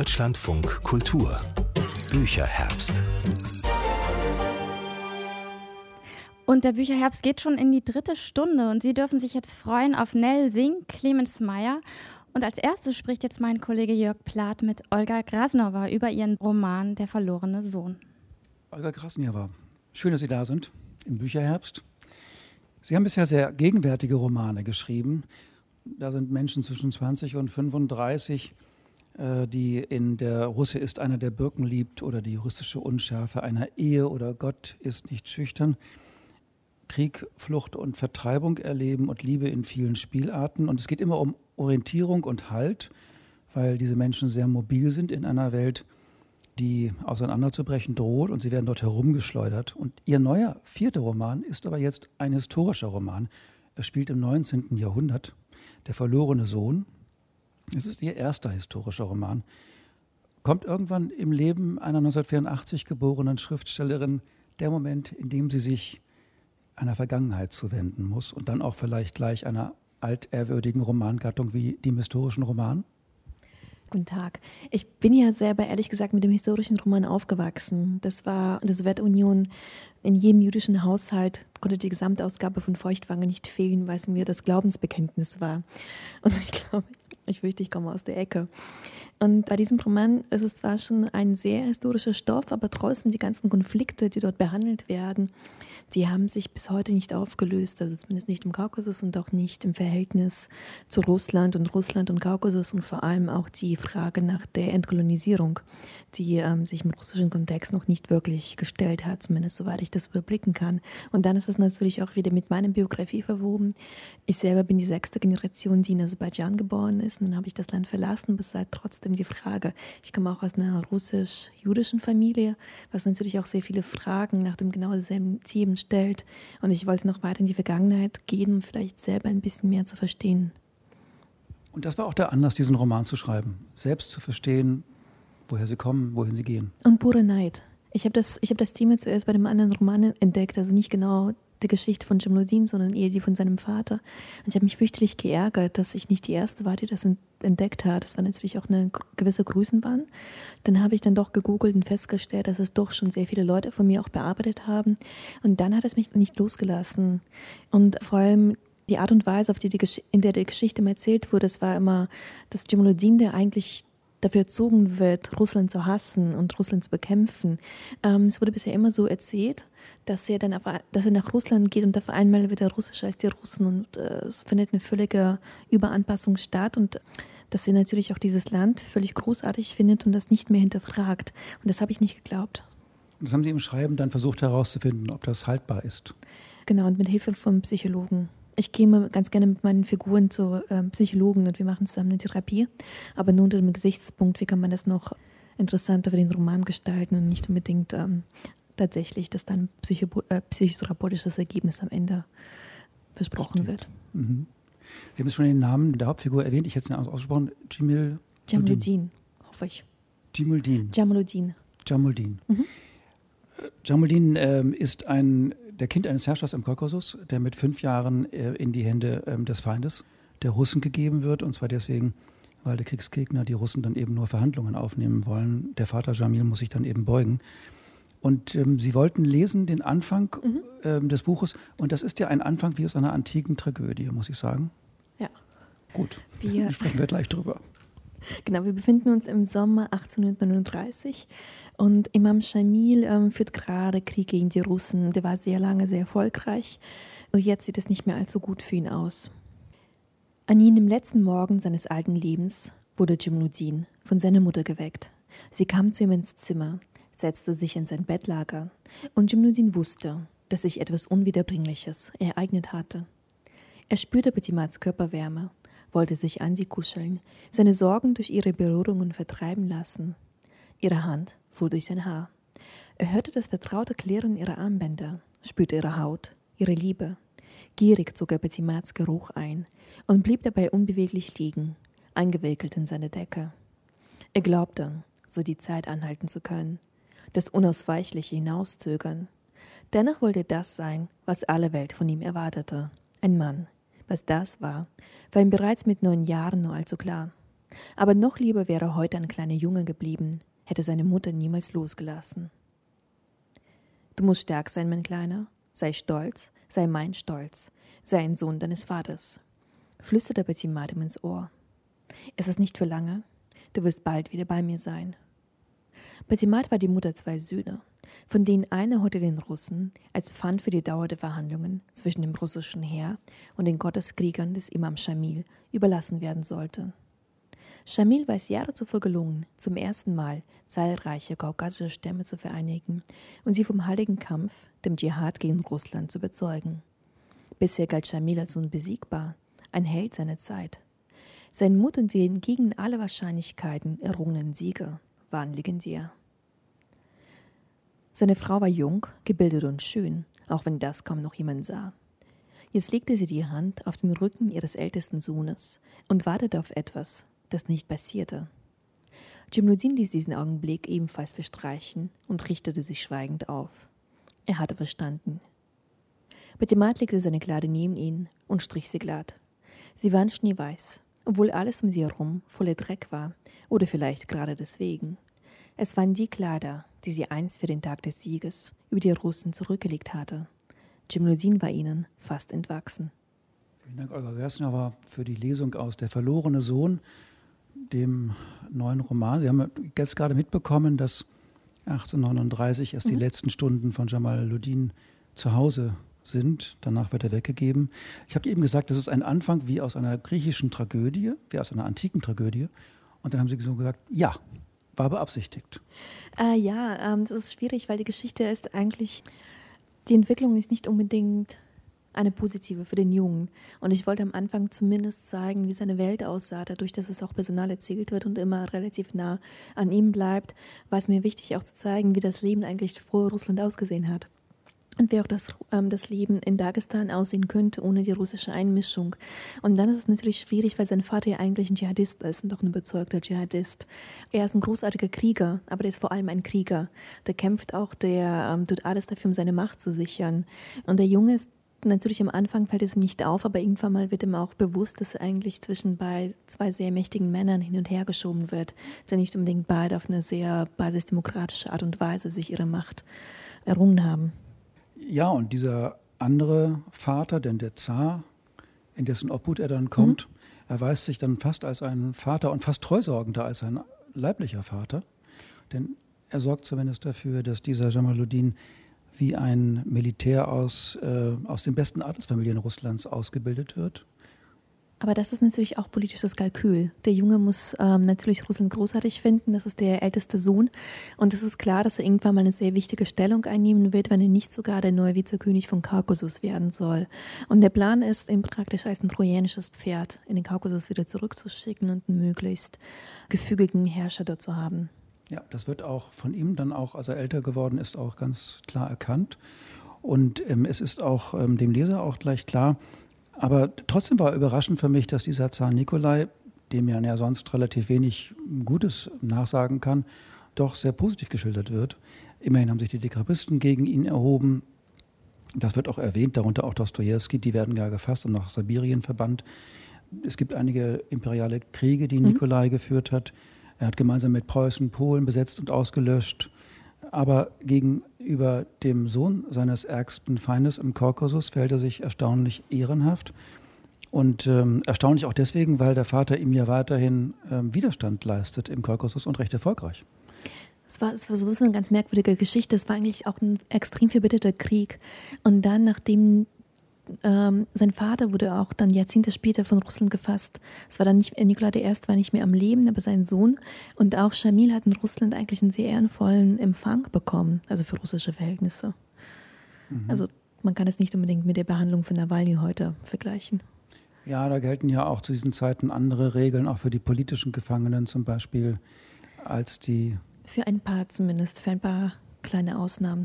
Deutschlandfunk Kultur Bücherherbst. Und der Bücherherbst geht schon in die 3. Stunde und Sie dürfen sich jetzt freuen auf Nell Singh, Clemens Meyer. Und als erstes spricht jetzt mein Kollege Jörg Plath mit Olga Krasnowa über ihren Roman Der verlorene Sohn. Olga Krasnowa, schön, dass Sie da sind im Bücherherbst. Sie haben bisher sehr gegenwärtige Romane geschrieben. Da sind Menschen zwischen 20 und 35, die in Der Russe ist einer, der Birken liebt oder die juristische Unschärfe einer Ehe oder Gott ist nicht schüchtern, Krieg, Flucht und Vertreibung erleben und Liebe in vielen Spielarten. Und es geht immer um Orientierung und Halt, weil diese Menschen sehr mobil sind in einer Welt, die auseinanderzubrechen droht, und sie werden dort herumgeschleudert. Und ihr neuer 4. Roman ist aber jetzt ein historischer Roman. Er spielt im 19. Jahrhundert, Der verlorene Sohn. Es ist ihr erster historischer Roman. Kommt irgendwann im Leben einer 1984 geborenen Schriftstellerin der Moment, in dem sie sich einer Vergangenheit zuwenden muss und dann auch vielleicht gleich einer altehrwürdigen Romangattung wie dem historischen Roman? Guten Tag. Ich bin ja selber, ehrlich gesagt, mit dem historischen Roman aufgewachsen. Das war die Sowjetunion. In jedem jüdischen Haushalt konnte die Gesamtausgabe von Feuchtwange nicht fehlen, weil es mir das Glaubensbekenntnis war. Und ich glaube, ich fürchte, ich komme aus der Ecke. Und bei diesem Roman ist es zwar schon ein sehr historischer Stoff, aber trotzdem die ganzen Konflikte, die dort behandelt werden, die haben sich bis heute nicht aufgelöst, also zumindest nicht im Kaukasus und auch nicht im Verhältnis zu Russland und Kaukasus, und vor allem auch die Frage nach der Entkolonisierung, die sich im russischen Kontext noch nicht wirklich gestellt hat, zumindest soweit ich das überblicken kann. Und dann ist es natürlich auch wieder mit meiner Biografie verwoben. Ich selber bin die 6. Generation, die in Aserbaidschan geboren ist, und dann habe ich das Land verlassen, bis seit trotzdem die Frage, ich komme auch aus einer russisch-jüdischen Familie, was natürlich auch sehr viele Fragen nach dem genau derselben Themen stellt. Und ich wollte noch weiter in die Vergangenheit gehen, um vielleicht selber ein bisschen mehr zu verstehen. Und das war auch der Anlass, diesen Roman zu schreiben. Selbst zu verstehen, woher sie kommen, wohin sie gehen. Und pure Neid. Ich habe das Thema zuerst bei dem anderen Roman entdeckt, also nicht genau die Geschichte von Jamaldin, sondern eher die von seinem Vater. Und ich habe mich fürchterlich geärgert, dass ich nicht die Erste war, die das entdeckt hat. Das war natürlich auch eine gewisse Größenwahn. Dann habe ich dann doch gegoogelt und festgestellt, dass es doch schon sehr viele Leute von mir auch bearbeitet haben. Und dann hat es mich nicht losgelassen. Und vor allem die Art und Weise, in der die Geschichte erzählt wurde, es war immer, dass Jamaldin, der eigentlich dafür erzogen wird, Russland zu hassen und Russland zu bekämpfen. Es wurde bisher immer so erzählt, dass er nach Russland geht und auf einmal wird er russischer als die Russen, und es findet eine völlige Überanpassung statt, und dass er natürlich auch dieses Land völlig großartig findet und das nicht mehr hinterfragt. Und das habe ich nicht geglaubt. Und das haben Sie im Schreiben dann versucht herauszufinden, ob das haltbar ist? Genau, und mit Hilfe von Psychologen. Ich gehe ganz gerne mit meinen Figuren zu Psychologen und wir machen zusammen eine Therapie. Aber nur unter dem Gesichtspunkt, wie kann man das noch interessanter für den Roman gestalten und nicht unbedingt tatsächlich, dass dann psychotherapeutisches Ergebnis am Ende versprochen wird. Mhm. Sie haben jetzt schon den Namen der Hauptfigur erwähnt. Ich hätte es ausgesprochen. Jamaldin, hoffe ich. Jamaldin. Mhm. Jamaldin ist der Kind eines Herrschers im Kaukasus, der mit 5 Jahren in die Hände des Feindes, der Russen, gegeben wird. Und zwar deswegen, weil der Kriegsgegner, die Russen, dann eben nur Verhandlungen aufnehmen wollen. Der Vater Jamil muss sich dann eben beugen. Und Sie wollten lesen den Anfang des Buches. Und das ist ja ein Anfang wie aus einer antiken Tragödie, muss ich sagen. Ja. Gut, sprechen wir gleich drüber. Genau, wir befinden uns im Sommer 1839 und Imam Jamil führt gerade Krieg gegen die Russen. Der war sehr lange sehr erfolgreich und jetzt sieht es nicht mehr allzu gut für ihn aus. An jenem letzten Morgen seines alten Lebens wurde Jamaldin von seiner Mutter geweckt. Sie kam zu ihm ins Zimmer, setzte sich in sein Bettlager und Jamaldin wusste, dass sich etwas Unwiederbringliches ereignet hatte. Er spürte Betimats Körperwärme, wollte sich an sie kuscheln, seine Sorgen durch ihre Berührungen vertreiben lassen. Ihre Hand fuhr durch sein Haar. Er hörte das vertraute Klirren ihrer Armbänder, spürte ihre Haut, ihre Liebe. Gierig zog er Betimats Geruch ein und blieb dabei unbeweglich liegen, eingewickelt in seine Decke. Er glaubte, so die Zeit anhalten zu können, das Unausweichliche hinauszögern. Dennoch wollte das sein, was alle Welt von ihm erwartete. Ein Mann. Was das war ihm bereits mit 9 Jahren nur allzu klar. Aber noch lieber wäre heute ein kleiner Junge geblieben, hätte seine Mutter niemals losgelassen. Du musst stark sein, mein Kleiner. Sei stolz, sei mein Stolz. Sei ein Sohn deines Vaters, flüsterte Petit-Mat ihm ins Ohr. Es ist nicht für lange. Du wirst bald wieder bei mir sein. Petit-Mat war die Mutter 2 Söhne, von denen einer heute den Russen als Pfand für die Dauer der Verhandlungen zwischen dem russischen Heer und den Gotteskriegern des Imam Schamil überlassen werden sollte. Schamil war es Jahre zuvor gelungen, zum ersten Mal zahlreiche kaukasische Stämme zu vereinigen und sie vom heiligen Kampf, dem Dschihad gegen Russland, zu überzeugen. Bisher galt Schamil als unbesiegbar, ein Held seiner Zeit. Sein Mut und die entgegen aller Wahrscheinlichkeiten errungenen Siege waren legendär. Seine Frau war jung, gebildet und schön, auch wenn das kaum noch jemand sah. Jetzt legte sie die Hand auf den Rücken ihres ältesten Sohnes und wartete auf etwas, das nicht passierte. Cemnudin ließ diesen Augenblick ebenfalls verstreichen und richtete sich schweigend auf. Er hatte verstanden. Petit-Mat legte seine Kleider neben ihn und strich sie glatt. Sie waren schneeweiß, obwohl alles um sie herum voller Dreck war, oder vielleicht gerade deswegen. Es waren die Kleider, die sie einst für den Tag des Sieges über die Russen zurückgelegt hatte. Cemnudin war ihnen fast entwachsen. Vielen Dank, Olga Grasnowa, für die Lesung aus Der verlorene Sohn, dem neuen Roman. Wir haben jetzt gerade mitbekommen, dass 1839 erst die letzten Stunden von Jamaluddin zu Hause sind. Danach wird er weggegeben. Ich habe eben gesagt, das ist ein Anfang wie aus einer griechischen Tragödie, wie aus einer antiken Tragödie. Und dann haben Sie so gesagt, ja, war beabsichtigt. Das ist schwierig, weil die Geschichte ist eigentlich, die Entwicklung ist nicht unbedingt eine positive für den Jungen. Und ich wollte am Anfang zumindest zeigen, wie seine Welt aussah, dadurch, dass es auch personal erzählt wird und immer relativ nah an ihm bleibt, war es mir wichtig auch zu zeigen, wie das Leben eigentlich vor Russland ausgesehen hat. Und wie auch das Leben in Dagestan aussehen könnte ohne die russische Einmischung. Und dann ist es natürlich schwierig, weil sein Vater ja eigentlich ein Dschihadist ist und auch ein überzeugter Dschihadist. Er ist ein großartiger Krieger, aber der ist vor allem ein Krieger. Der kämpft auch, der tut alles dafür, um seine Macht zu sichern. Und der Junge ist natürlich am Anfang fällt es ihm nicht auf, aber irgendwann mal wird ihm auch bewusst, dass er eigentlich zwischen zwei sehr mächtigen Männern hin und her geschoben wird, die nicht unbedingt beide auf eine sehr basisdemokratische Art und Weise sich ihre Macht errungen haben. Ja, und dieser andere Vater, denn der Zar, in dessen Obhut er dann kommt, erweist sich dann fast als ein Vater und fast treusorgender als ein leiblicher Vater. Denn er sorgt zumindest dafür, dass dieser Jamaluddin wie ein Militär aus den besten Adelsfamilien Russlands ausgebildet wird. Aber das ist natürlich auch politisches Kalkül. Der Junge muss natürlich Russland großartig finden, das ist der älteste Sohn. Und es ist klar, dass er irgendwann mal eine sehr wichtige Stellung einnehmen wird, wenn er nicht sogar der neue Vizekönig von Kaukasus werden soll. Und der Plan ist, ihn praktisch als ein trojanisches Pferd in den Kaukasus wieder zurückzuschicken und einen möglichst gefügigen Herrscher dort zu haben. Ja, das wird auch von ihm dann auch, als er älter geworden ist, auch ganz klar erkannt. Und es ist auch dem Leser auch gleich klar, aber trotzdem war überraschend für mich, dass dieser Zar Nikolai, dem man ja sonst relativ wenig Gutes nachsagen kann, doch sehr positiv geschildert wird. Immerhin haben sich die Dekrapisten gegen ihn erhoben. Das wird auch erwähnt, darunter auch Dostojewski, die werden gar gefasst und nach Sibirien verbannt. Es gibt einige imperiale Kriege, die Nikolai geführt hat. Er hat gemeinsam mit Preußen Polen besetzt und ausgelöscht. Aber gegenüber dem Sohn seines ärgsten Feindes im Kaukasus verhält er sich erstaunlich ehrenhaft. Und erstaunlich auch deswegen, weil der Vater ihm ja weiterhin Widerstand leistet im Kaukasus und recht erfolgreich. Es war sowieso eine ganz merkwürdige Geschichte. Es war eigentlich auch ein extrem verbitterter Krieg. Und dann, nachdem sein Vater wurde auch dann Jahrzehnte später von Russland gefasst. Es war dann nicht, Nikolai I. war nicht mehr am Leben, aber sein Sohn. Und auch Schamil hat in Russland eigentlich einen sehr ehrenvollen Empfang bekommen, also für russische Verhältnisse. Also man kann es nicht unbedingt mit der Behandlung von Nawalny heute vergleichen. Ja, da gelten ja auch zu diesen Zeiten andere Regeln, auch für die politischen Gefangenen zum Beispiel, als die... Für ein paar zumindest, für ein paar kleine Ausnahmen.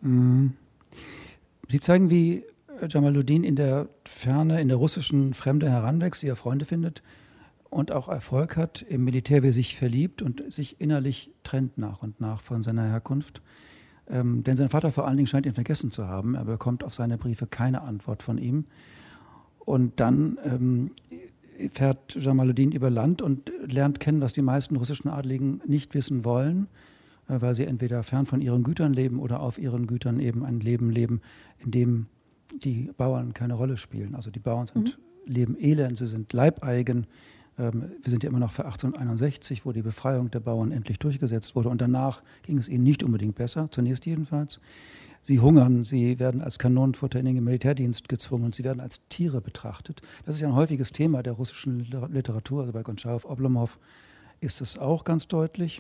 Sie zeigen, wie Jamaluddin in der Ferne, in der russischen Fremde heranwächst, wie er Freunde findet und auch Erfolg hat im Militär, wie er sich verliebt und sich innerlich trennt nach und nach von seiner Herkunft. Denn sein Vater vor allen Dingen scheint ihn vergessen zu haben. Er bekommt auf seine Briefe keine Antwort von ihm. Und dann fährt Jamaluddin über Land und lernt kennen, was die meisten russischen Adligen nicht wissen wollen, weil sie entweder fern von ihren Gütern leben oder auf ihren Gütern eben ein Leben leben, in dem die Bauern keine Rolle spielen. Also die Bauern leben elend, sie sind leibeigen. Wir sind ja immer noch für 1861, wo die Befreiung der Bauern endlich durchgesetzt wurde. Und danach ging es ihnen nicht unbedingt besser, zunächst jedenfalls. Sie hungern, sie werden als Kanonenfutter in den Militärdienst gezwungen, sie werden als Tiere betrachtet. Das ist ja ein häufiges Thema der russischen Literatur. Also bei Gontscharow, Oblomov ist es auch ganz deutlich.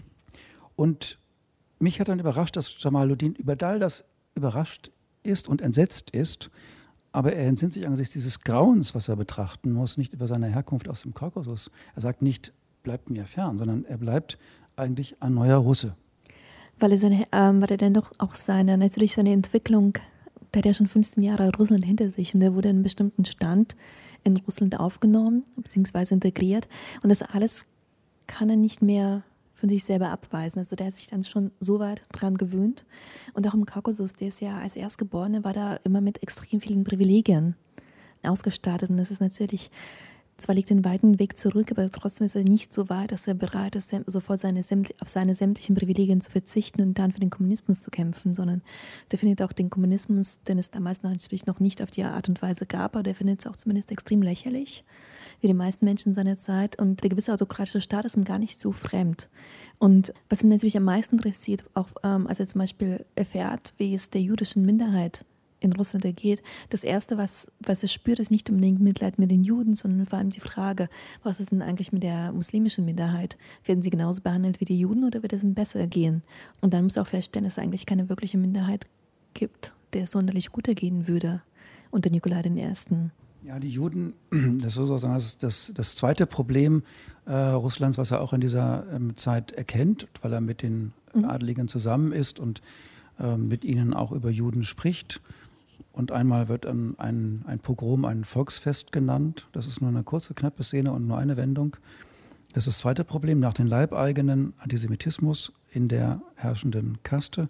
Und mich hat dann überrascht, dass Jamaluddin über all das überrascht ist und entsetzt ist. Aber er entsinnt sich angesichts dieses Grauens, was er betrachten muss, nicht über seine Herkunft aus dem Kaukasus. Er sagt nicht, bleibt mir fern, sondern er bleibt eigentlich ein neuer Russe. Weil er dann doch auch seine Entwicklung, der hat ja schon 15 Jahre Russland hinter sich und er wurde in einem bestimmten Stand in Russland aufgenommen, beziehungsweise integriert. Und das alles kann er nicht mehr von sich selber abweisen. Also der hat sich dann schon so weit dran gewöhnt. Und auch im Kaukasus, der ist ja als Erstgeborener, war da immer mit extrem vielen Privilegien ausgestattet. Und das ist natürlich, zwar liegt ein weiten Weg zurück, aber trotzdem ist er nicht so weit, dass er bereit ist, sofort auf seine sämtlichen Privilegien zu verzichten und dann für den Kommunismus zu kämpfen, sondern der findet auch den Kommunismus, den es damals natürlich noch nicht auf die Art und Weise gab, aber der findet es auch zumindest extrem lächerlich, wie die meisten Menschen seiner Zeit. Und der gewisse autokratische Staat ist ihm gar nicht so fremd. Und was ihn natürlich am meisten interessiert, auch als er zum Beispiel erfährt, wie es der jüdischen Minderheit in Russland ergeht, das Erste, was er spürt, ist nicht unbedingt Mitleid mit den Juden, sondern vor allem die Frage, was ist denn eigentlich mit der muslimischen Minderheit? Werden sie genauso behandelt wie die Juden oder wird es ihnen besser gehen? Und dann muss er auch feststellen, dass es eigentlich keine wirkliche Minderheit gibt, der es sonderlich gut ergehen würde unter Nikolai I. Ja, die Juden, das ist sozusagen das zweite Problem Russlands, was er auch in dieser Zeit erkennt, weil er mit den Adeligen zusammen ist und mit ihnen auch über Juden spricht. Und einmal wird ein Pogrom ein Volksfest genannt. Das ist nur eine kurze, knappe Szene und nur eine Wendung. Das ist das zweite Problem nach den Leibeigenen, Antisemitismus in der herrschenden Kaste.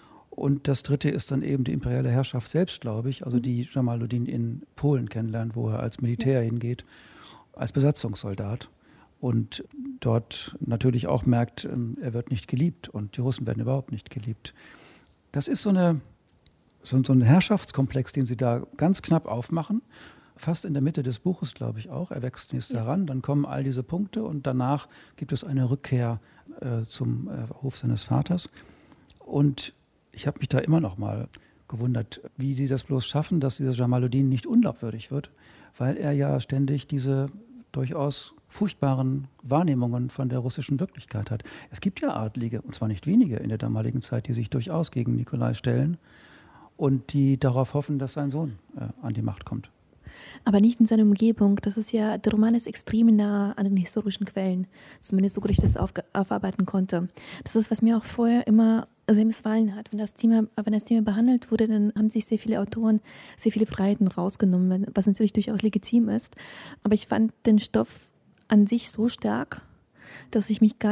Und das dritte ist dann eben die imperiale Herrschaft selbst, glaube ich, also die Jamaluddin in Polen kennenlernt, wo er als Militär hingeht, als Besatzungssoldat. Und dort natürlich auch merkt, er wird nicht geliebt und die Russen werden überhaupt nicht geliebt. Das ist so ein Herrschaftskomplex, den sie da ganz knapp aufmachen, fast in der Mitte des Buches, glaube ich auch. Er wächst nächstes heran, dann kommen all diese Punkte und danach gibt es eine Rückkehr zum Hof seines Vaters. Und ich habe mich da immer noch mal gewundert, wie sie das bloß schaffen, dass dieser Jamaluddin nicht unglaubwürdig wird, weil er ja ständig diese durchaus furchtbaren Wahrnehmungen von der russischen Wirklichkeit hat. Es gibt ja Adlige, und zwar nicht wenige in der damaligen Zeit, die sich durchaus gegen Nikolai stellen und die darauf hoffen, dass sein Sohn an die Macht kommt. Aber nicht in seiner Umgebung. Der Roman ist extrem nah an den historischen Quellen, zumindest so gut ich das aufarbeiten konnte. Das ist, was mir auch vorher immer sehr missfallen hat. Wenn das Thema behandelt wurde, dann haben sich sehr viele Autoren sehr viele Freiheiten rausgenommen, was natürlich durchaus legitim ist. Aber ich fand den Stoff an sich so stark, dass ich mich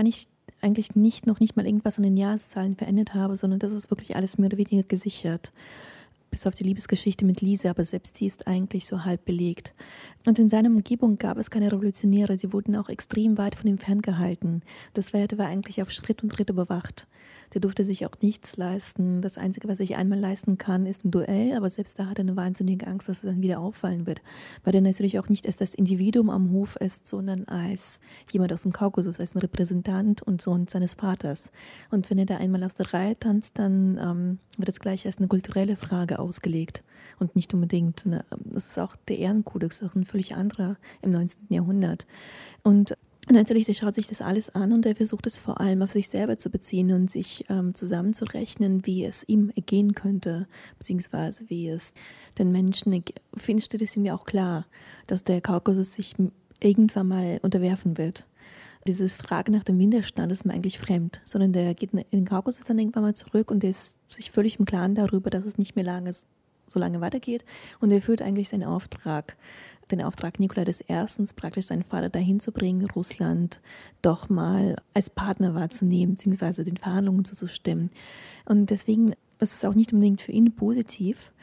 noch nicht mal irgendwas an den Jahreszahlen verändert habe, sondern das ist wirklich alles mehr oder weniger gesichert. Bis auf die Liebesgeschichte mit Lise, aber selbst die ist eigentlich so halb belegt. Und in seiner Umgebung gab es keine Revolutionäre, sie wurden auch extrem weit von ihm ferngehalten. Das war eigentlich auf Schritt und Tritt überwacht. Der durfte sich auch nichts leisten. Das Einzige, was ich einmal leisten kann, ist ein Duell, aber selbst da hat er eine wahnsinnige Angst, dass er dann wieder auffallen wird. Weil er natürlich auch nicht als das Individuum am Hof ist, sondern als jemand aus dem Kaukasus, als ein Repräsentant und Sohn seines Vaters. Und wenn er da einmal aus der Reihe tanzt, dann wird es gleich als eine kulturelle Frage ausgelegt und nicht unbedingt, das ist auch der Ehrenkodex, auch ein völlig anderer im 19. Jahrhundert. Und natürlich, der schaut sich das alles an und er versucht es vor allem auf sich selber zu beziehen und sich zusammenzurechnen, wie es ihm ergehen könnte, beziehungsweise wie es den Menschen steht es ihm ja auch klar, dass der Kaukasus sich irgendwann mal unterwerfen wird. Diese Frage nach dem Widerstand ist mir eigentlich fremd, sondern der geht in den Kaukasus dann irgendwann mal zurück und der ist sich völlig im Klaren darüber, dass es nicht mehr so lange weitergeht und er erfüllt eigentlich seinen Auftrag. Den Auftrag Nikolai I., praktisch seinen Vater dahin zu bringen, Russland doch mal als Partner wahrzunehmen, beziehungsweise den Verhandlungen zuzustimmen. Und deswegen ist es auch nicht unbedingt für ihn positiv,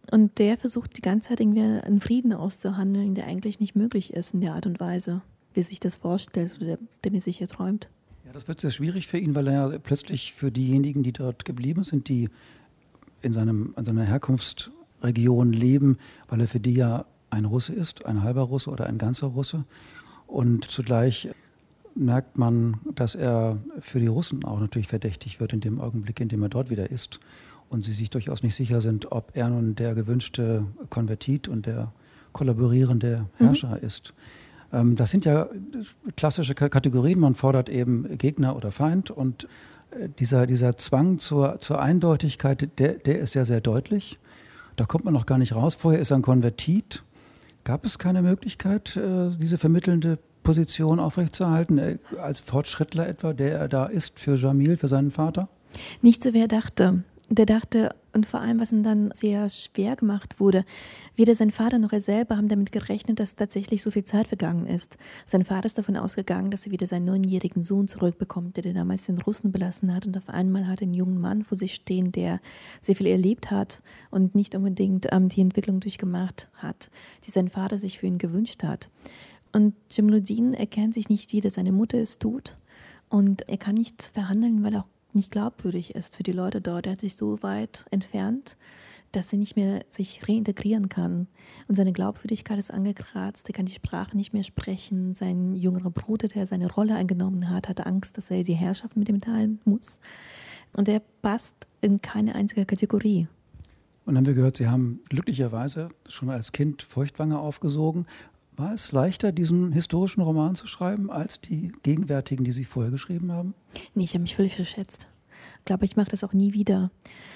Und der versucht die ganze Zeit irgendwie einen Frieden auszuhandeln, der eigentlich nicht möglich ist in der Art und Weise, wie er sich das vorstellt oder den er sich erträumt. Ja, das wird sehr schwierig für ihn, weil er plötzlich für diejenigen, die dort geblieben sind, die in seiner Herkunftsregion leben, weil er für die ja ein Russe ist, ein halber Russe oder ein ganzer Russe. Und zugleich merkt man, dass er für die Russen auch natürlich verdächtig wird in dem Augenblick, in dem er dort wieder ist. Und sie sich durchaus nicht sicher sind, ob er nun der gewünschte Konvertit und der kollaborierende Herrscher ist. Das sind ja klassische Kategorien. Man fordert eben Gegner oder Feind. Und dieser Zwang zur Eindeutigkeit, der ist sehr, sehr deutlich. Da kommt man noch gar nicht raus. Vorher ist er ein Konvertit. Gab es keine Möglichkeit, diese vermittelnde Position aufrechtzuerhalten, als Fortschrittler etwa, der er da ist für Jamil, für seinen Vater? Nicht so, wie er dachte. Der dachte, und vor allem, was ihm dann sehr schwer gemacht wurde, weder sein Vater noch er selber haben damit gerechnet, dass tatsächlich so viel Zeit vergangen ist. Sein Vater ist davon ausgegangen, dass er wieder seinen 9-jährigen Sohn zurückbekommt, der damals den Russen belassen hat. Und auf einmal hat er einen jungen Mann vor sich stehen, der sehr viel erlebt hat und nicht unbedingt die Entwicklung durchgemacht hat, die sein Vater sich für ihn gewünscht hat. Und Jamaluddin erkennt sich nicht wieder. Seine Mutter ist tot und er kann nicht verhandeln, weil er auch nicht glaubwürdig ist für die Leute dort. Er hat sich so weit entfernt, dass er nicht mehr sich reintegrieren kann. Und seine Glaubwürdigkeit ist angekratzt, er kann die Sprache nicht mehr sprechen. Sein jüngerer Bruder, der seine Rolle eingenommen hat, hatte Angst, dass er die Herrschaft mit ihm teilen muss. Und er passt in keine einzige Kategorie. Und dann haben wir gehört, Sie haben glücklicherweise schon als Kind Feuchtwanger aufgesogen. War es leichter, diesen historischen Roman zu schreiben, als die gegenwärtigen, die Sie vorher geschrieben haben? Nee, ich habe mich völlig verschätzt. Ich glaube, ich mache das auch nie wieder.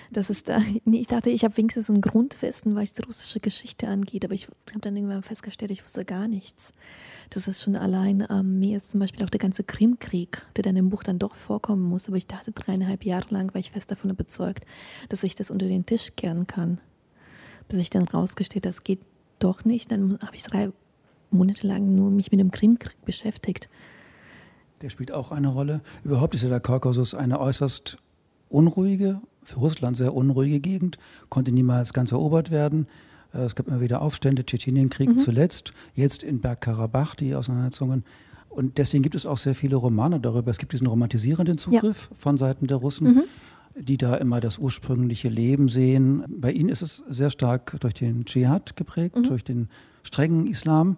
Ich dachte, ich habe wenigstens so ein Grundwissen, was die russische Geschichte angeht, aber ich habe dann irgendwann festgestellt, ich wusste gar nichts. Das ist schon allein, mir ist zum Beispiel auch der ganze Krimkrieg, der dann im Buch dann doch vorkommen muss, aber ich dachte 3,5 Jahre lang, war ich fest davon überzeugt, dass ich das unter den Tisch kehren kann. Bis ich dann rausgestellt, das geht doch nicht. Dann habe ich 3 Monate lang nur mich mit dem Krimkrieg beschäftigt. Der spielt auch eine Rolle. Überhaupt ist ja der Kaukasus eine äußerst unruhige, für Russland sehr unruhige Gegend, konnte niemals ganz erobert werden. Es gab immer wieder Aufstände, Tschetschenienkrieg zuletzt, jetzt in Bergkarabach die Auseinandersetzungen. Und deswegen gibt es auch sehr viele Romane darüber. Es gibt diesen romantisierenden Zugriff von Seiten der Russen, die da immer das ursprüngliche Leben sehen. Bei ihnen ist es sehr stark durch den Dschihad geprägt, durch den strengen Islam.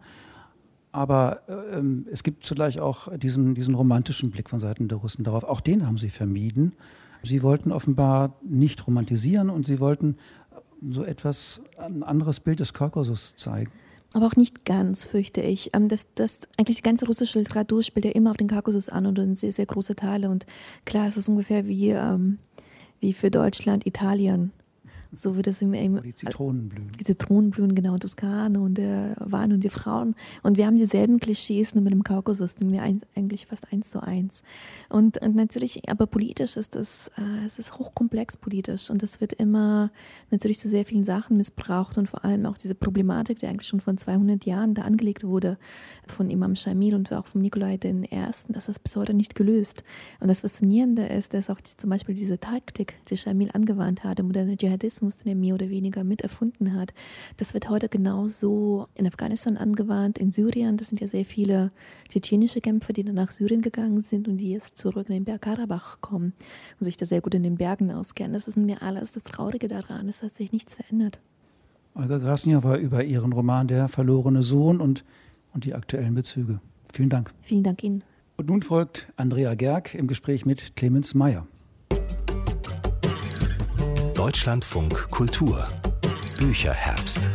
Aber es gibt zugleich auch diesen romantischen Blick von Seiten der Russen darauf. Auch den haben sie vermieden. Sie wollten offenbar nicht romantisieren und sie wollten so etwas, ein anderes Bild des Kaukasus zeigen. Aber auch nicht ganz, fürchte ich. Eigentlich die ganze russische Literatur spielt ja immer auf den Kaukasus an und in sehr, sehr große Teile. Und klar, es ist ungefähr wie für Deutschland Italien. So wird es eben. Die Zitronenblühen. Die Zitronenblühen, genau, Toskana und der Wein und die Frauen. Und wir haben dieselben Klischees nur mit dem Kaukasus, den wir eigentlich fast 1:1. Und natürlich, aber politisch ist es ist hochkomplex politisch und es wird immer natürlich zu sehr vielen Sachen missbraucht und vor allem auch diese Problematik, die eigentlich schon vor 200 Jahren da angelegt wurde von Imam Shamil und auch von Nikolai I., das ist bis heute nicht gelöst. Und das Faszinierende ist, dass auch zum Beispiel diese Taktik, die Shamil angewandt hat, der moderne Dschihadismus, den er mehr oder weniger mit erfunden hat. Das wird heute genauso in Afghanistan angewandt, in Syrien. Das sind ja sehr viele tschetschenische Kämpfer, die dann nach Syrien gegangen sind und die jetzt zurück in den Bergkarabach kommen und sich da sehr gut in den Bergen auskennen. Das ist mir alles das Traurige daran. Es hat sich nichts verändert. Olga Grasnja über Ihren Roman Der verlorene Sohn und die aktuellen Bezüge. Vielen Dank. Vielen Dank Ihnen. Und nun folgt Andrea Gerg im Gespräch mit Clemens Meyer. Deutschlandfunk Kultur Bücherherbst.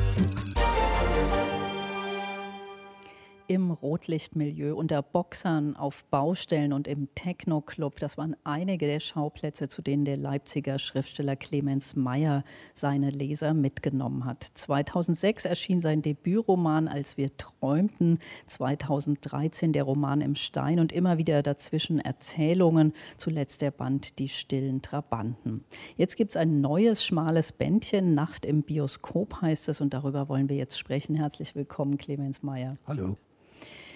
Im Rotlichtmilieu, unter Boxern, auf Baustellen und im Techno-Club. Das waren einige der Schauplätze, zu denen der Leipziger Schriftsteller Clemens Meyer seine Leser mitgenommen hat. 2006 erschien sein Debütroman Als wir träumten, 2013 der Roman Im Stein und immer wieder dazwischen Erzählungen, zuletzt der Band Die stillen Trabanten. Jetzt gibt es ein neues, schmales Bändchen, Nacht im Bioskop heißt es, und darüber wollen wir jetzt sprechen. Herzlich willkommen, Clemens Meyer. Hallo.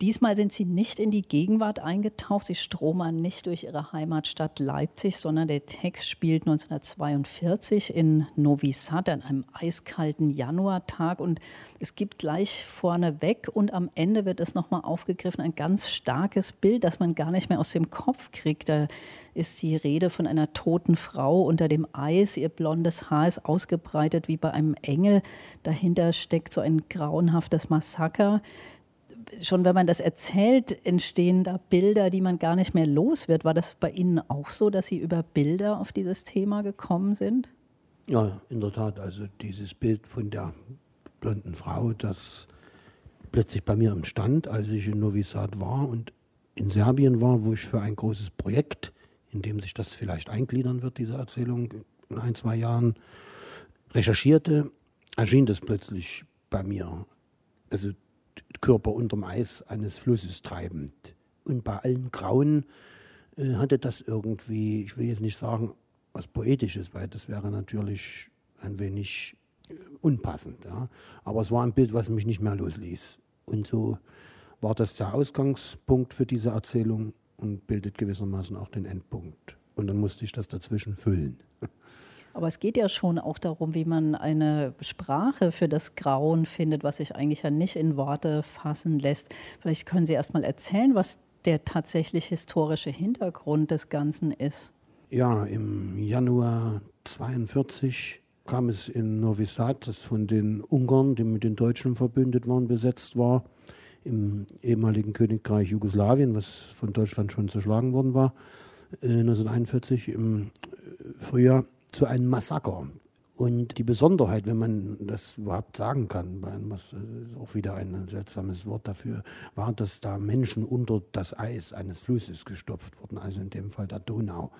Diesmal sind Sie nicht in die Gegenwart eingetaucht. Sie stromern nicht durch Ihre Heimatstadt Leipzig, sondern der Text spielt 1942 in Novi Sad an einem eiskalten Januartag. Und es gibt gleich vorneweg und am Ende wird es nochmal aufgegriffen, ein ganz starkes Bild, das man gar nicht mehr aus dem Kopf kriegt. Da ist die Rede von einer toten Frau unter dem Eis. Ihr blondes Haar ist ausgebreitet wie bei einem Engel. Dahinter steckt so ein grauenhaftes Massaker. Schon wenn man das erzählt, entstehen da Bilder, die man gar nicht mehr los wird. War das bei Ihnen auch so, dass Sie über Bilder auf dieses Thema gekommen sind? Ja, in der Tat. Also dieses Bild von der blonden Frau, das plötzlich bei mir entstand, als ich in Novi Sad war und in Serbien war, wo ich für ein großes Projekt, in dem sich das vielleicht eingliedern wird, diese Erzählung, in 1-2 Jahren recherchierte, erschien das plötzlich bei mir. Also Körper unterm Eis eines Flusses treibend. Und bei allem Grauen hatte das irgendwie, ich will jetzt nicht sagen, was Poetisches, weil das wäre natürlich ein wenig unpassend. Ja. Aber es war ein Bild, was mich nicht mehr losließ. Und so war das der Ausgangspunkt für diese Erzählung und bildet gewissermaßen auch den Endpunkt. Und dann musste ich das dazwischen füllen. Aber es geht ja schon auch darum, wie man eine Sprache für das Grauen findet, was sich eigentlich ja nicht in Worte fassen lässt. Vielleicht können Sie erst mal erzählen, was der tatsächlich historische Hintergrund des Ganzen ist. Ja, im Januar 1942 kam es in Novi Sad, das von den Ungarn, die mit den Deutschen verbündet waren, besetzt war, im ehemaligen Königreich Jugoslawien, was von Deutschland schon zerschlagen worden war, 1941 im Frühjahr, zu einem Massaker. Und die Besonderheit, wenn man das überhaupt sagen kann, was ist auch wieder ein seltsames Wort dafür, war, dass da Menschen unter das Eis eines Flusses gestopft wurden, also in dem Fall der Donau,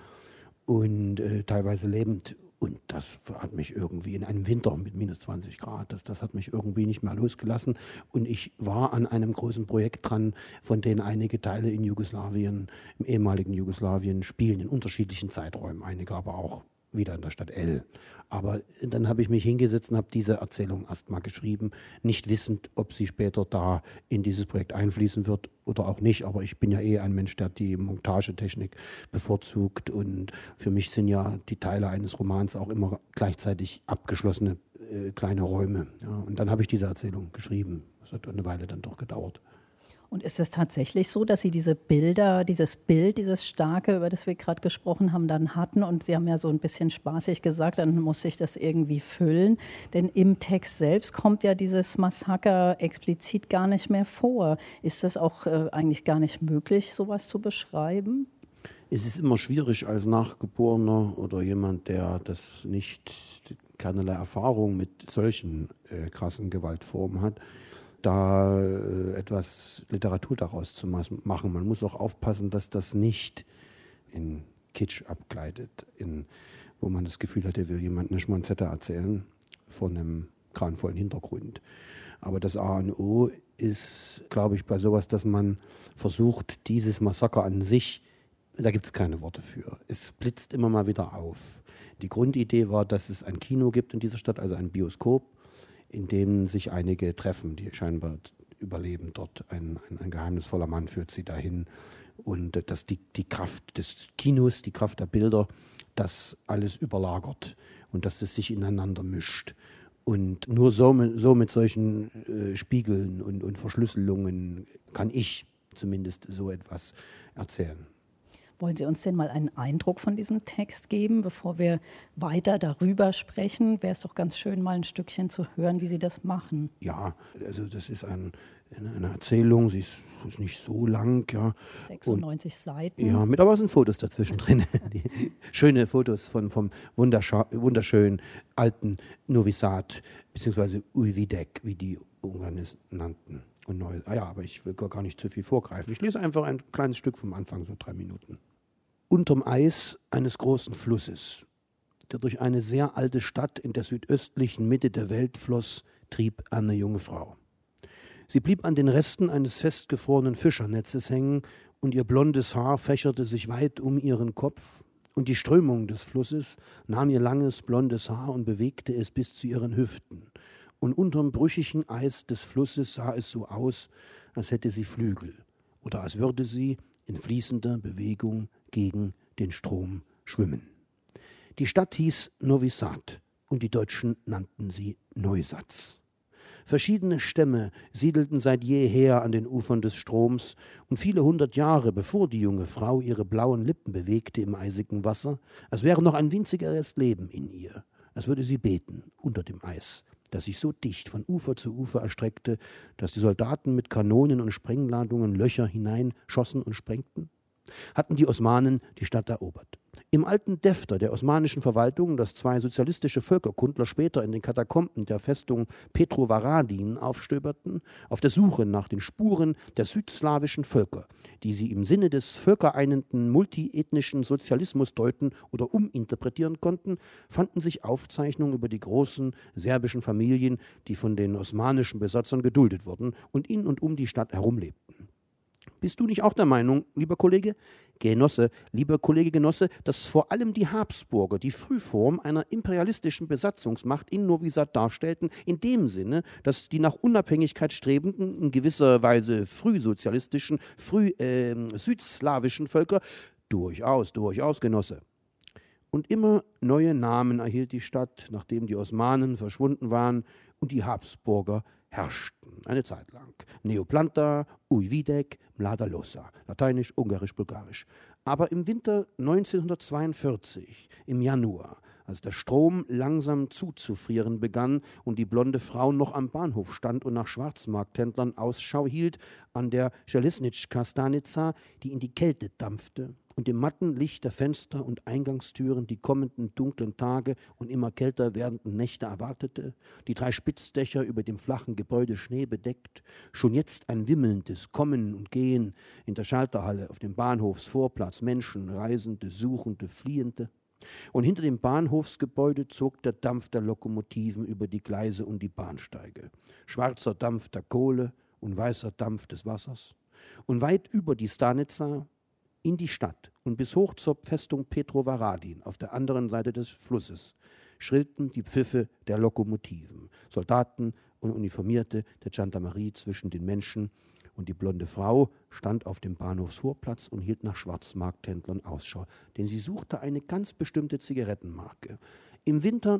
und teilweise lebend. Und das hat mich irgendwie in einem Winter mit minus 20 Grad, das hat mich irgendwie nicht mehr losgelassen. Und ich war an einem großen Projekt dran, von denen einige Teile in Jugoslawien, im ehemaligen Jugoslawien, spielen, in unterschiedlichen Zeiträumen, einige aber auch wieder in der Stadt El. Aber dann habe ich mich hingesetzt und habe diese Erzählung erst mal geschrieben, nicht wissend, ob sie später da in dieses Projekt einfließen wird oder auch nicht. Aber ich bin ja ein Mensch, der die Montagetechnik bevorzugt. Und für mich sind ja die Teile eines Romans auch immer gleichzeitig abgeschlossene kleine Räume. Ja, und dann habe ich diese Erzählung geschrieben. Das hat eine Weile dann doch gedauert. Und ist es tatsächlich so, dass Sie diese Bilder, dieses Bild, dieses Starke, über das wir gerade gesprochen haben, dann hatten? Und Sie haben ja so ein bisschen spaßig gesagt, dann muss ich das irgendwie füllen. Denn im Text selbst kommt ja dieses Massaker explizit gar nicht mehr vor. Ist das auch eigentlich gar nicht möglich, sowas zu beschreiben? Es ist immer schwierig als Nachgeborener oder jemand, der das nicht, keinerlei Erfahrung mit solchen krassen Gewaltformen hat, da etwas Literatur daraus zu machen. Man muss auch aufpassen, dass das nicht in Kitsch abgleitet, wo man das Gefühl hat, er will jemand eine Schmonzette erzählen von einem grauenvollen Hintergrund. Aber das A und O ist, glaube ich, bei sowas, dass man versucht, dieses Massaker an sich, da gibt es keine Worte für. Es blitzt immer mal wieder auf. Die Grundidee war, dass es ein Kino gibt in dieser Stadt, also ein Bioskop, in dem sich einige treffen, die scheinbar überleben dort. Ein geheimnisvoller Mann führt sie dahin. Und dass die Kraft des Kinos, die Kraft der Bilder, das alles überlagert und dass es sich ineinander mischt. Und nur so mit solchen Spiegeln und Verschlüsselungen kann ich zumindest so etwas erzählen. Wollen Sie uns denn mal einen Eindruck von diesem Text geben, bevor wir weiter darüber sprechen? Wäre es doch ganz schön, mal ein Stückchen zu hören, wie Sie das machen. Ja, also das ist eine Erzählung, sie ist nicht so lang. Ja. 96 Seiten. Ja, aber sind Fotos dazwischen drin. Schöne Fotos vom wunderschönen alten Novi Sad, beziehungsweise Újvidék, wie die Ungarn es nannten. Und neu. Aber ich will gar nicht zu viel vorgreifen. Ich lese einfach ein kleines Stück vom Anfang, so 3 Minuten. Unterm Eis eines großen Flusses, der durch eine sehr alte Stadt in der südöstlichen Mitte der Welt floss, trieb eine junge Frau. Sie blieb an den Resten eines festgefrorenen Fischernetzes hängen und ihr blondes Haar fächerte sich weit um ihren Kopf und die Strömung des Flusses nahm ihr langes blondes Haar und bewegte es bis zu ihren Hüften. Und unterm brüchigen Eis des Flusses sah es so aus, als hätte sie Flügel oder als würde sie in fließender Bewegung gegen den Strom schwimmen. Die Stadt hieß Novi Sad und die Deutschen nannten sie Neusatz. Verschiedene Stämme siedelten seit jeher an den Ufern des Stroms, und viele hundert Jahre bevor die junge Frau ihre blauen Lippen bewegte im eisigen Wasser, als wäre noch ein winziger Rest Leben in ihr, als würde sie beten unter dem Eis, das sich so dicht von Ufer zu Ufer erstreckte, dass die Soldaten mit Kanonen und Sprengladungen Löcher hineinschossen und sprengten, hatten die Osmanen die Stadt erobert. Im alten Defter der osmanischen Verwaltung, das zwei sozialistische Völkerkundler später in den Katakomben der Festung Petrovaradin aufstöberten, auf der Suche nach den Spuren der südslawischen Völker, die sie im Sinne des völkereinenden multiethnischen Sozialismus deuten oder uminterpretieren konnten, fanden sich Aufzeichnungen über die großen serbischen Familien, die von den osmanischen Besatzern geduldet wurden und in und um die Stadt herumlebten. Bist du nicht auch der Meinung, lieber Kollege Genosse, dass vor allem die Habsburger die Frühform einer imperialistischen Besatzungsmacht in Novi Sad darstellten, in dem Sinne, dass die nach Unabhängigkeit strebenden, in gewisser Weise frühsozialistischen, südslawischen Völker durchaus, Genosse. Und immer neue Namen erhielt die Stadt, nachdem die Osmanen verschwunden waren und die Habsburger herrschten, eine Zeit lang. Neoplanta, Ujvidek, Mlada Losa, lateinisch, ungarisch, bulgarisch. Aber im Winter 1942, im Januar, als der Strom langsam zuzufrieren begann und die blonde Frau noch am Bahnhof stand und nach Schwarzmarkthändlern Ausschau hielt, an der Železnička Stanica, die in die Kälte dampfte, und im matten Licht der Fenster und Eingangstüren die kommenden dunklen Tage und immer kälter werdenden Nächte erwartete, die 3 Spitzdächer über dem flachen Gebäude Schnee bedeckt, schon jetzt ein wimmelndes Kommen und Gehen in der Schalterhalle, auf dem Bahnhofsvorplatz, Menschen, Reisende, Suchende, Fliehende. Und hinter dem Bahnhofsgebäude zog der Dampf der Lokomotiven über die Gleise und die Bahnsteige. Schwarzer Dampf der Kohle und weißer Dampf des Wassers. Und weit über die Stanica in die Stadt und bis hoch zur Festung Petrovaradin auf der anderen Seite des Flusses schrillten die Pfiffe der Lokomotiven. Soldaten und Uniformierte der Gendarmerie zwischen den Menschen, und die blonde Frau stand auf dem Bahnhofsvorplatz und hielt nach Schwarzmarkthändlern Ausschau, denn sie suchte eine ganz bestimmte Zigarettenmarke. Im Winter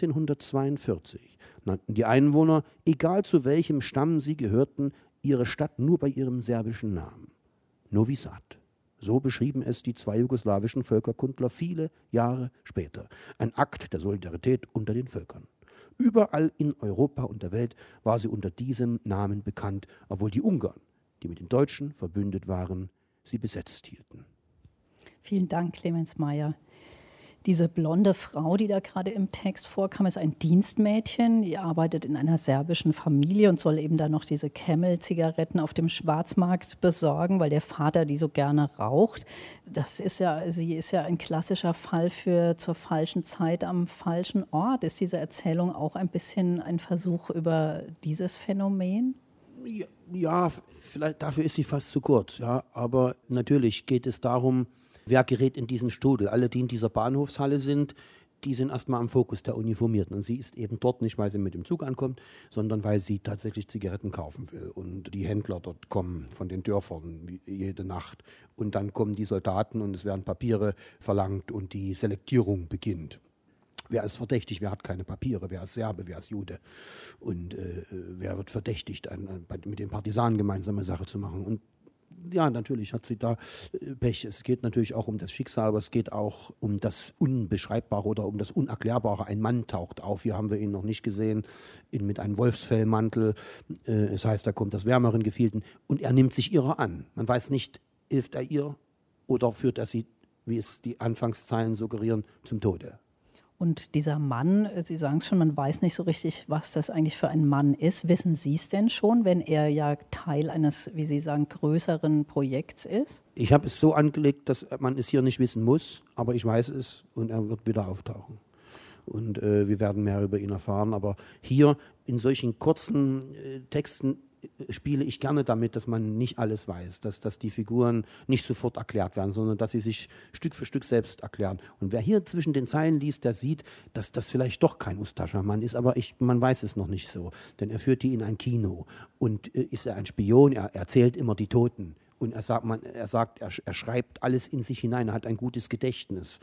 1942 nannten die Einwohner, egal zu welchem Stamm sie gehörten, ihre Stadt nur bei ihrem serbischen Namen: Novi Sad. So beschrieben es die 2 jugoslawischen Völkerkundler viele Jahre später. Ein Akt der Solidarität unter den Völkern. Überall in Europa und der Welt war sie unter diesem Namen bekannt, obwohl die Ungarn, die mit den Deutschen verbündet waren, sie besetzt hielten. Vielen Dank, Clemens Meyer. Diese blonde Frau, die da gerade im Text vorkam, ist ein Dienstmädchen. Die arbeitet in einer serbischen Familie und soll eben da noch diese Camel-Zigaretten auf dem Schwarzmarkt besorgen, weil der Vater die so gerne raucht. Sie ist ja ein klassischer Fall für zur falschen Zeit am falschen Ort. Ist diese Erzählung auch ein bisschen ein Versuch über dieses Phänomen? Ja, vielleicht dafür ist sie fast zu kurz. Ja, aber natürlich geht es darum, wer gerät in diesen Strudel? Alle, die in dieser Bahnhofshalle sind, die sind erstmal am Fokus der Uniformierten. Und sie ist eben dort nicht, weil sie mit dem Zug ankommt, sondern weil sie tatsächlich Zigaretten kaufen will. Und die Händler dort kommen von den Dörfern jede Nacht. Und dann kommen die Soldaten und es werden Papiere verlangt und die Selektierung beginnt. Wer ist verdächtig, wer hat keine Papiere, wer ist Serbe, wer ist Jude und wer wird verdächtigt, mit den Partisanen gemeinsame Sache zu machen. Und ja, natürlich hat sie da Pech. Es geht natürlich auch um das Schicksal, aber es geht auch um das Unbeschreibbare oder um das Unerklärbare. Ein Mann taucht auf, hier haben wir ihn noch nicht gesehen, mit einem Wolfsfellmantel. Es heißt, da kommt das Wärmeren Gefehlten und er nimmt sich ihrer an. Man weiß nicht, hilft er ihr oder führt er sie, wie es die Anfangszeilen suggerieren, zum Tode. Und dieser Mann, Sie sagen es schon, man weiß nicht so richtig, was das eigentlich für ein Mann ist. Wissen Sie es denn schon, wenn er ja Teil eines, wie Sie sagen, größeren Projekts ist? Ich habe es so angelegt, dass man es hier nicht wissen muss, aber ich weiß es und er wird wieder auftauchen. Und wir werden mehr über ihn erfahren. Aber hier in solchen kurzen Texten spiele ich gerne damit, dass man nicht alles weiß, dass die Figuren nicht sofort erklärt werden, sondern dass sie sich Stück für Stück selbst erklären. Und wer hier zwischen den Zeilen liest, der sieht, dass das vielleicht doch kein Ustascha-Mann ist, aber man weiß es noch nicht so. Denn er führt die in ein Kino und ist er ein Spion, er erzählt immer die Toten. Und er schreibt alles in sich hinein, er hat ein gutes Gedächtnis.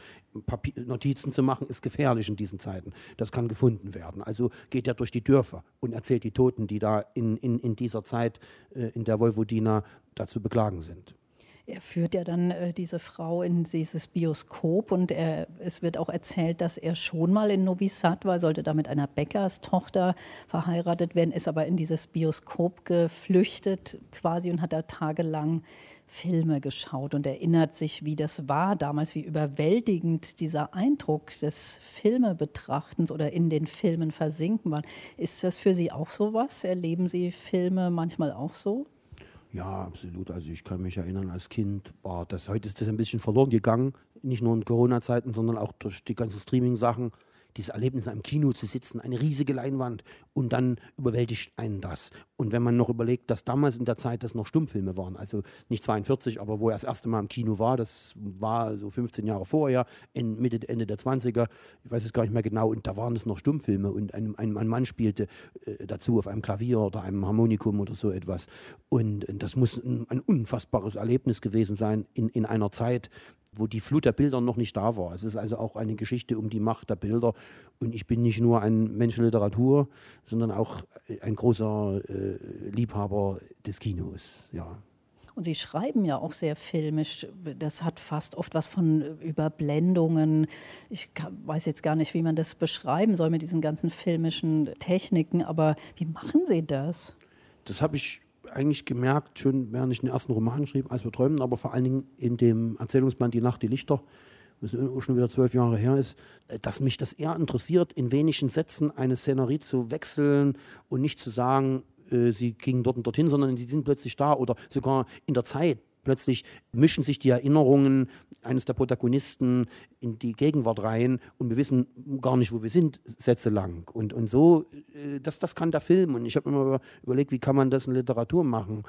Notizen zu machen ist gefährlich in diesen Zeiten. Das kann gefunden werden. Also geht er durch die Dörfer und erzählt die Toten, die da in dieser Zeit in der Vojvodina da zu beklagen sind. Er führt ja dann diese Frau in dieses Bioskop und es wird auch erzählt, dass er schon mal in Novi Sad war, sollte da mit einer Bäckerstochter verheiratet werden, ist aber in dieses Bioskop geflüchtet quasi und hat da tagelang Filme geschaut und erinnert sich, wie das war damals, wie überwältigend dieser Eindruck des Filmebetrachtens oder in den Filmen versinken war. Ist das für Sie auch sowas? Erleben Sie Filme manchmal auch so? Ja, absolut. Also ich kann mich erinnern, als Kind war das, heute ist das ein bisschen verloren gegangen, nicht nur in Corona-Zeiten, sondern auch durch die ganzen Streaming-Sachen. Dieses Erlebnis, im Kino zu sitzen, eine riesige Leinwand und dann überwältigt einen das. Und wenn man noch überlegt, dass damals in der Zeit das noch Stummfilme waren, also nicht 42, aber wo er das erste Mal im Kino war, das war so 15 Jahre vorher, Ende der 20er, ich weiß es gar nicht mehr genau, und da waren es noch Stummfilme und ein Mann spielte dazu auf einem Klavier oder einem Harmonikum oder so etwas. Und das muss ein unfassbares Erlebnis gewesen sein in einer Zeit, wo die Flut der Bilder noch nicht da war. Es ist also auch eine Geschichte um die Macht der Bilder. Und ich bin nicht nur ein Mensch der Literatur, sondern auch ein großer Liebhaber des Kinos. Ja. Und Sie schreiben ja auch sehr filmisch. Das hat fast oft was von Überblendungen. Ich weiß jetzt gar nicht, wie man das beschreiben soll mit diesen ganzen filmischen Techniken. Aber wie machen Sie das? Das habe ich eigentlich gemerkt, schon während ich den ersten Roman schrieb, als wir träumen, aber vor allen Dingen in dem Erzählungsband Die Nacht, die Lichter, was schon wieder 12 Jahre her ist, dass mich das eher interessiert, in wenigen Sätzen eine Szenerie zu wechseln und nicht zu sagen, sie gingen dort und dorthin, sondern sie sind plötzlich da oder sogar in der Zeit. Plötzlich mischen sich die Erinnerungen eines der Protagonisten in die Gegenwart rein und wir wissen gar nicht, wo wir sind, Sätze lang. Und so, das kann der Film. Und ich habe immer überlegt, wie kann man das in Literatur machen?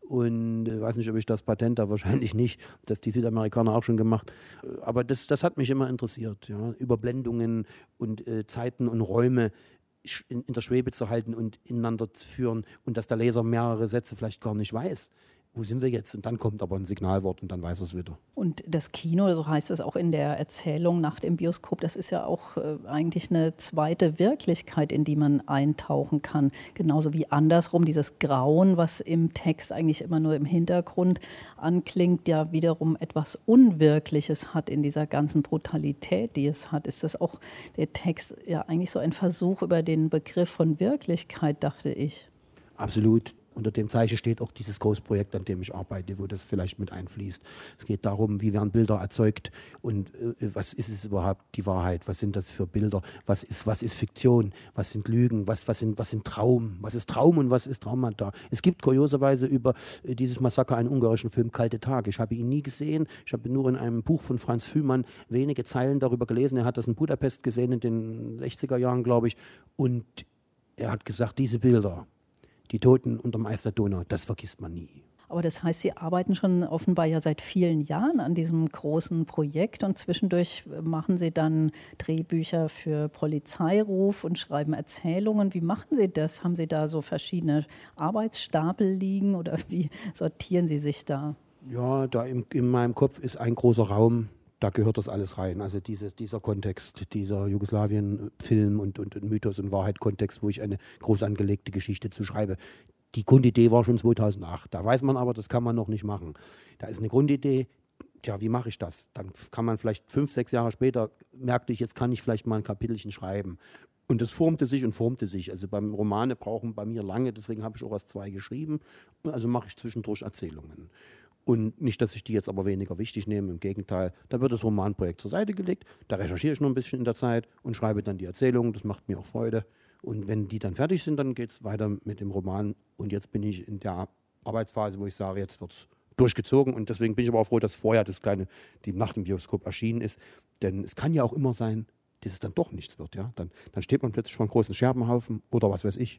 Und ich weiß nicht, ob ich das Patent habe, wahrscheinlich nicht. Das die Südamerikaner auch schon gemacht. Aber das hat mich immer interessiert. Ja? Überblendungen und Zeiten und Räume in der Schwebe zu halten und ineinander zu führen und dass der Leser mehrere Sätze vielleicht gar nicht weiß. Wo sind wir jetzt? Und dann kommt aber ein Signalwort und dann weiß er es wieder. Und das Kino, so heißt es auch in der Erzählung Nacht im Bioskop, das ist ja auch eigentlich eine zweite Wirklichkeit, in die man eintauchen kann. Genauso wie andersrum dieses Grauen, was im Text eigentlich immer nur im Hintergrund anklingt, ja wiederum etwas Unwirkliches hat in dieser ganzen Brutalität, die es hat. Ist das auch der Text ja eigentlich so ein Versuch über den Begriff von Wirklichkeit, dachte ich? Absolut. Unter dem Zeichen steht auch dieses Großprojekt, an dem ich arbeite, wo das vielleicht mit einfließt. Es geht darum, wie werden Bilder erzeugt und was ist es überhaupt die Wahrheit? Was sind das für Bilder? Was ist Fiktion? Was sind Lügen? Was sind Traum? Was ist Traum und was ist Traumata? Es gibt kurioserweise über dieses Massaker einen ungarischen Film, Kalte Tage. Ich habe ihn nie gesehen. Ich habe nur in einem Buch von Franz Fühmann wenige Zeilen darüber gelesen. Er hat das in Budapest gesehen in den 60er Jahren, glaube ich. Und er hat gesagt, diese Bilder, die Toten unterm Eis der Donau, das vergisst man nie. Aber das heißt, Sie arbeiten schon offenbar ja seit vielen Jahren an diesem großen Projekt und zwischendurch machen Sie dann Drehbücher für Polizeiruf und schreiben Erzählungen. Wie machen Sie das? Haben Sie da so verschiedene Arbeitsstapel liegen oder wie sortieren Sie sich da? Ja, da in meinem Kopf ist ein großer Raum. Da gehört das alles rein. Also dieser Kontext, dieser Jugoslawien-Film und Mythos- und Wahrheit-Kontext, wo ich eine groß angelegte Geschichte zu schreibe. Die Grundidee war schon 2008. Da weiß man aber, das kann man noch nicht machen. Da ist eine Grundidee. Tja, wie mache ich das? Dann kann man vielleicht 5, 6 Jahre später, merkte ich, jetzt kann ich vielleicht mal ein Kapitelchen schreiben. Und das formte sich. Also beim Romane brauchen bei mir lange, deswegen habe ich auch erst 2 geschrieben. Also mache ich zwischendurch Erzählungen. Und nicht, dass ich die jetzt aber weniger wichtig nehme, im Gegenteil. Da wird das Romanprojekt zur Seite gelegt, da recherchiere ich noch ein bisschen in der Zeit und schreibe dann die Erzählungen, das macht mir auch Freude. Und wenn die dann fertig sind, dann geht es weiter mit dem Roman. Und jetzt bin ich in der Arbeitsphase, wo ich sage, jetzt wird es durchgezogen. Und deswegen bin ich aber auch froh, dass vorher die Nacht im Bioskop erschienen ist. Denn es kann ja auch immer sein, dass es dann doch nichts wird. Ja? Dann steht man plötzlich vor einem großen Scherbenhaufen oder was weiß ich.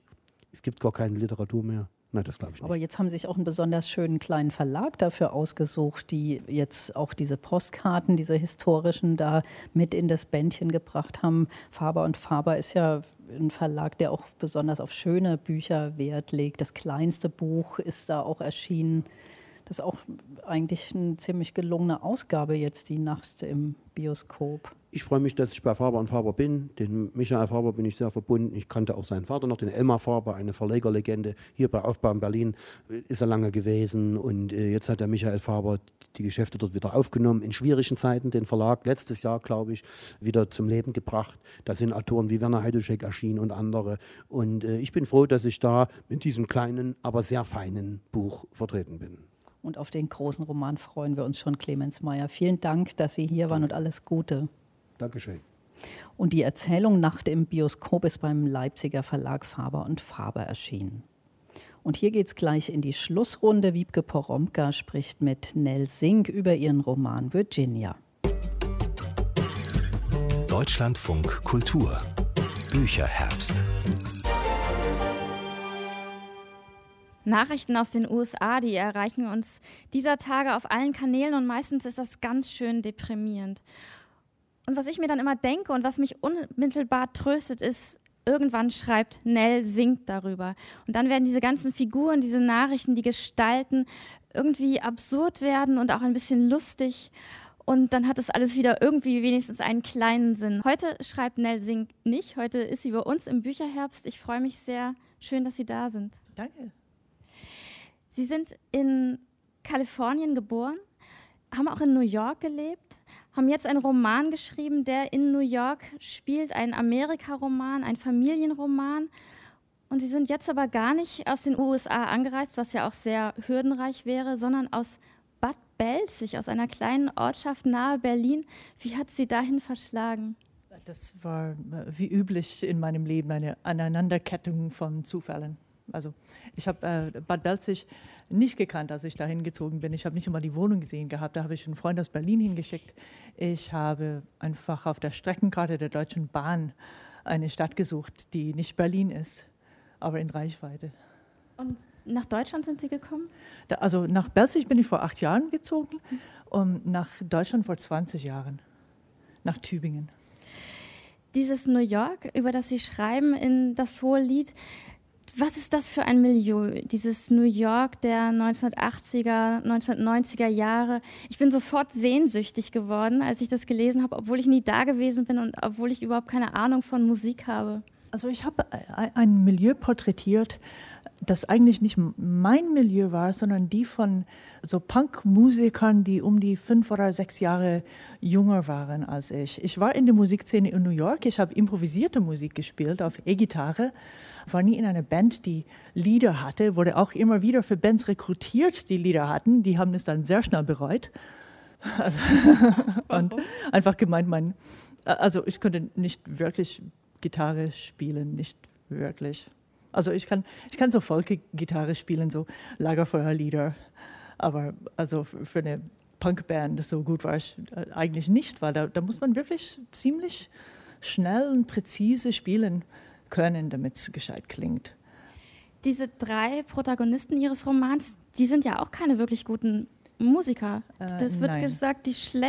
es gibt gar keine Literatur mehr. Nein, das glaube ich nicht. Aber jetzt haben Sie sich auch einen besonders schönen kleinen Verlag dafür ausgesucht, die jetzt auch diese Postkarten, diese historischen, da mit in das Bändchen gebracht haben. Faber und Faber ist ja ein Verlag, der auch besonders auf schöne Bücher Wert legt. Das kleinste Buch ist da auch erschienen. Das ist auch eigentlich eine ziemlich gelungene Ausgabe jetzt, die Nacht im Bioskop. Ich freue mich, dass ich bei Faber und Faber bin. Den Michael Faber bin ich sehr verbunden. Ich kannte auch seinen Vater noch, den Elmar Faber, eine Verlegerlegende. Hier bei Aufbau in Berlin ist er lange gewesen. Und jetzt hat der Michael Faber die Geschäfte dort wieder aufgenommen. In schwierigen Zeiten den Verlag letztes Jahr, glaube ich, wieder zum Leben gebracht. Da sind Autoren wie Werner Heiduschek erschienen und andere. Und ich bin froh, dass ich da mit diesem kleinen, aber sehr feinen Buch vertreten bin. Und auf den großen Roman freuen wir uns schon, Clemens Meyer. Vielen Dank, dass Sie hier waren und alles Gute. Dankeschön. Und die Erzählung Nacht im Bioskop ist beim Leipziger Verlag Faber und Faber erschienen. Und hier geht es gleich in die Schlussrunde. Wiebke Poromka spricht mit Nell Sink über ihren Roman Virginia. Deutschlandfunk Kultur Bücherherbst. Nachrichten aus den USA, die erreichen uns dieser Tage auf allen Kanälen und meistens ist das ganz schön deprimierend. Und was ich mir dann immer denke und was mich unmittelbar tröstet, ist, irgendwann schreibt Nell Sink darüber. Und dann werden diese ganzen Figuren, diese Nachrichten, die Gestalten irgendwie absurd werden und auch ein bisschen lustig. Und dann hat das alles wieder irgendwie wenigstens einen kleinen Sinn. Heute schreibt Nell Sink nicht. Heute ist sie bei uns im Bücherherbst. Ich freue mich sehr. Schön, dass Sie da sind. Danke. Sie sind in Kalifornien geboren, haben auch in New York gelebt, haben jetzt einen Roman geschrieben, der in New York spielt, ein Amerika-Roman, ein Familienroman. Und Sie sind jetzt aber gar nicht aus den USA angereist, was ja auch sehr hürdenreich wäre, sondern aus Bad Belzig, aus einer kleinen Ortschaft nahe Berlin. Wie hat Sie dahin verschlagen? Das war wie üblich in meinem Leben eine Aneinanderkettung von Zufällen. Also ich habe Bad Belzig nicht gekannt, als ich da hingezogen bin. Ich habe nicht immer die Wohnung gesehen gehabt. Da habe ich einen Freund aus Berlin hingeschickt. Ich habe einfach auf der Streckenkarte der Deutschen Bahn eine Stadt gesucht, die nicht Berlin ist, aber in Reichweite. Und nach Deutschland sind Sie gekommen? Also nach Belzig bin ich vor 8 Jahren gezogen und nach Deutschland vor 20 Jahren, nach Tübingen. Dieses New York, über das Sie schreiben in das hohe Lied, was ist das für ein Milieu, dieses New York der 1980er, 1990er Jahre? Ich bin sofort sehnsüchtig geworden, als ich das gelesen habe, obwohl ich nie da gewesen bin und obwohl ich überhaupt keine Ahnung von Musik habe. Also ich habe ein Milieu porträtiert, das eigentlich nicht mein Milieu war, sondern die von so Punk-Musikern, die um die 5 oder 6 Jahre jünger waren als ich. Ich war in der Musikszene in New York, ich habe improvisierte Musik gespielt auf E-Gitarre, war nie in einer Band, die Lieder hatte, wurde auch immer wieder für Bands rekrutiert, die Lieder hatten. Die haben es dann sehr schnell bereut. Also und einfach gemeint, also ich konnte nicht wirklich Gitarre spielen, nicht wirklich. Also ich kann so Folk-Gitarre spielen, so Lagerfeuerlieder, aber also für eine Punkband so gut war ich eigentlich nicht, weil da muss man wirklich ziemlich schnell und präzise spielen können, damit es gescheit klingt. Diese 3 Protagonisten Ihres Romans, die sind ja auch keine wirklich guten Musiker. Das wird nein. gesagt,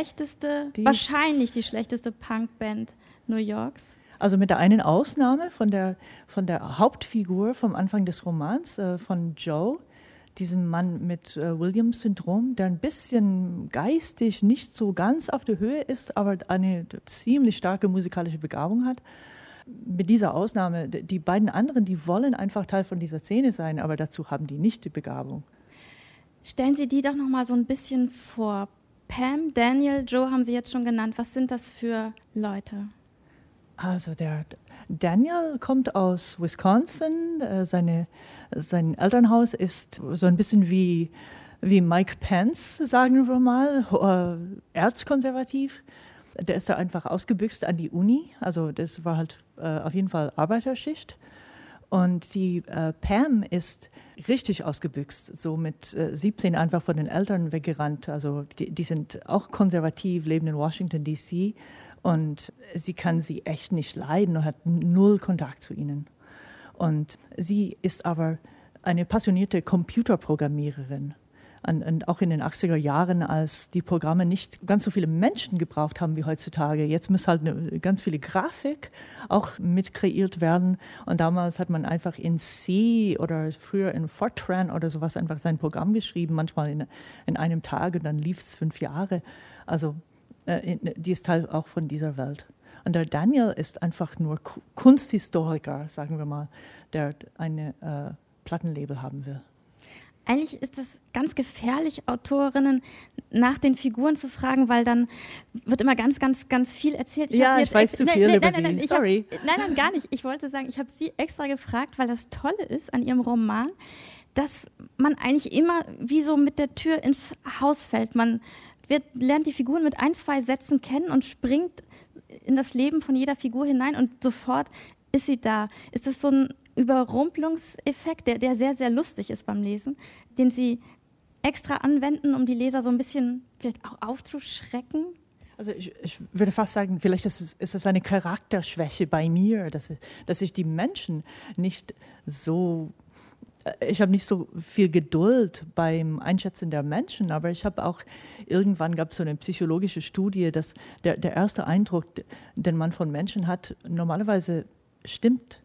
wahrscheinlich die schlechteste Punkband New Yorks. Also mit der einen Ausnahme von der Hauptfigur vom Anfang des Romans, von Joe, diesem Mann mit Williams-Syndrom, der ein bisschen geistig nicht so ganz auf der Höhe ist, aber eine ziemlich starke musikalische Begabung hat. Mit dieser Ausnahme, die beiden anderen, die wollen einfach Teil von dieser Szene sein, aber dazu haben die nicht die Begabung. Stellen Sie die doch noch mal so ein bisschen vor. Pam, Daniel, Joe haben Sie jetzt schon genannt. Was sind das für Leute? Also der Daniel kommt aus Wisconsin. Sein Elternhaus ist so ein bisschen wie Mike Pence, sagen wir mal, erzkonservativ. Der ist da einfach ausgebüxt an die Uni. Also das war halt auf jeden Fall Arbeiterschicht. Und die Pam ist richtig ausgebüxt, so mit 17 einfach von den Eltern weggerannt. Also die sind auch konservativ, leben in Washington, D.C. Und sie kann sie echt nicht leiden und hat null Kontakt zu ihnen. Und sie ist aber eine passionierte Computerprogrammiererin. Und auch in den 80er Jahren, als die Programme nicht ganz so viele Menschen gebraucht haben wie heutzutage. Jetzt muss halt ganz viele Grafik auch mit kreiert werden. Und damals hat man einfach in C oder früher in Fortran oder sowas einfach sein Programm geschrieben, manchmal in einem Tag, und dann lief es 5 Jahre. Also die ist Teil auch von dieser Welt. Und der Daniel ist einfach nur Kunsthistoriker, sagen wir mal, der eine Plattenlabel haben will. Eigentlich ist es ganz gefährlich, Autorinnen nach den Figuren zu fragen, weil dann wird immer ganz, ganz, ganz viel erzählt. Ich weiß zu viel über sie. Sorry. Nein, gar nicht. Ich wollte sagen, ich habe sie extra gefragt, weil das Tolle ist an ihrem Roman, dass man eigentlich immer wie so mit der Tür ins Haus fällt. Man lernt die Figuren mit 1, 2 Sätzen kennen und springt in das Leben von jeder Figur hinein und sofort ist sie da. Ist das so ein Überrumpelungseffekt, der sehr, sehr lustig ist beim Lesen, den Sie extra anwenden, um die Leser so ein bisschen vielleicht auch aufzuschrecken? Also ich würde fast sagen, vielleicht ist es eine Charakterschwäche bei mir, dass ich die Menschen nicht so... Ich habe nicht so viel Geduld beim Einschätzen der Menschen, aber ich habe auch, irgendwann gab es so eine psychologische Studie, dass der erste Eindruck, den man von Menschen hat, normalerweise stimmt.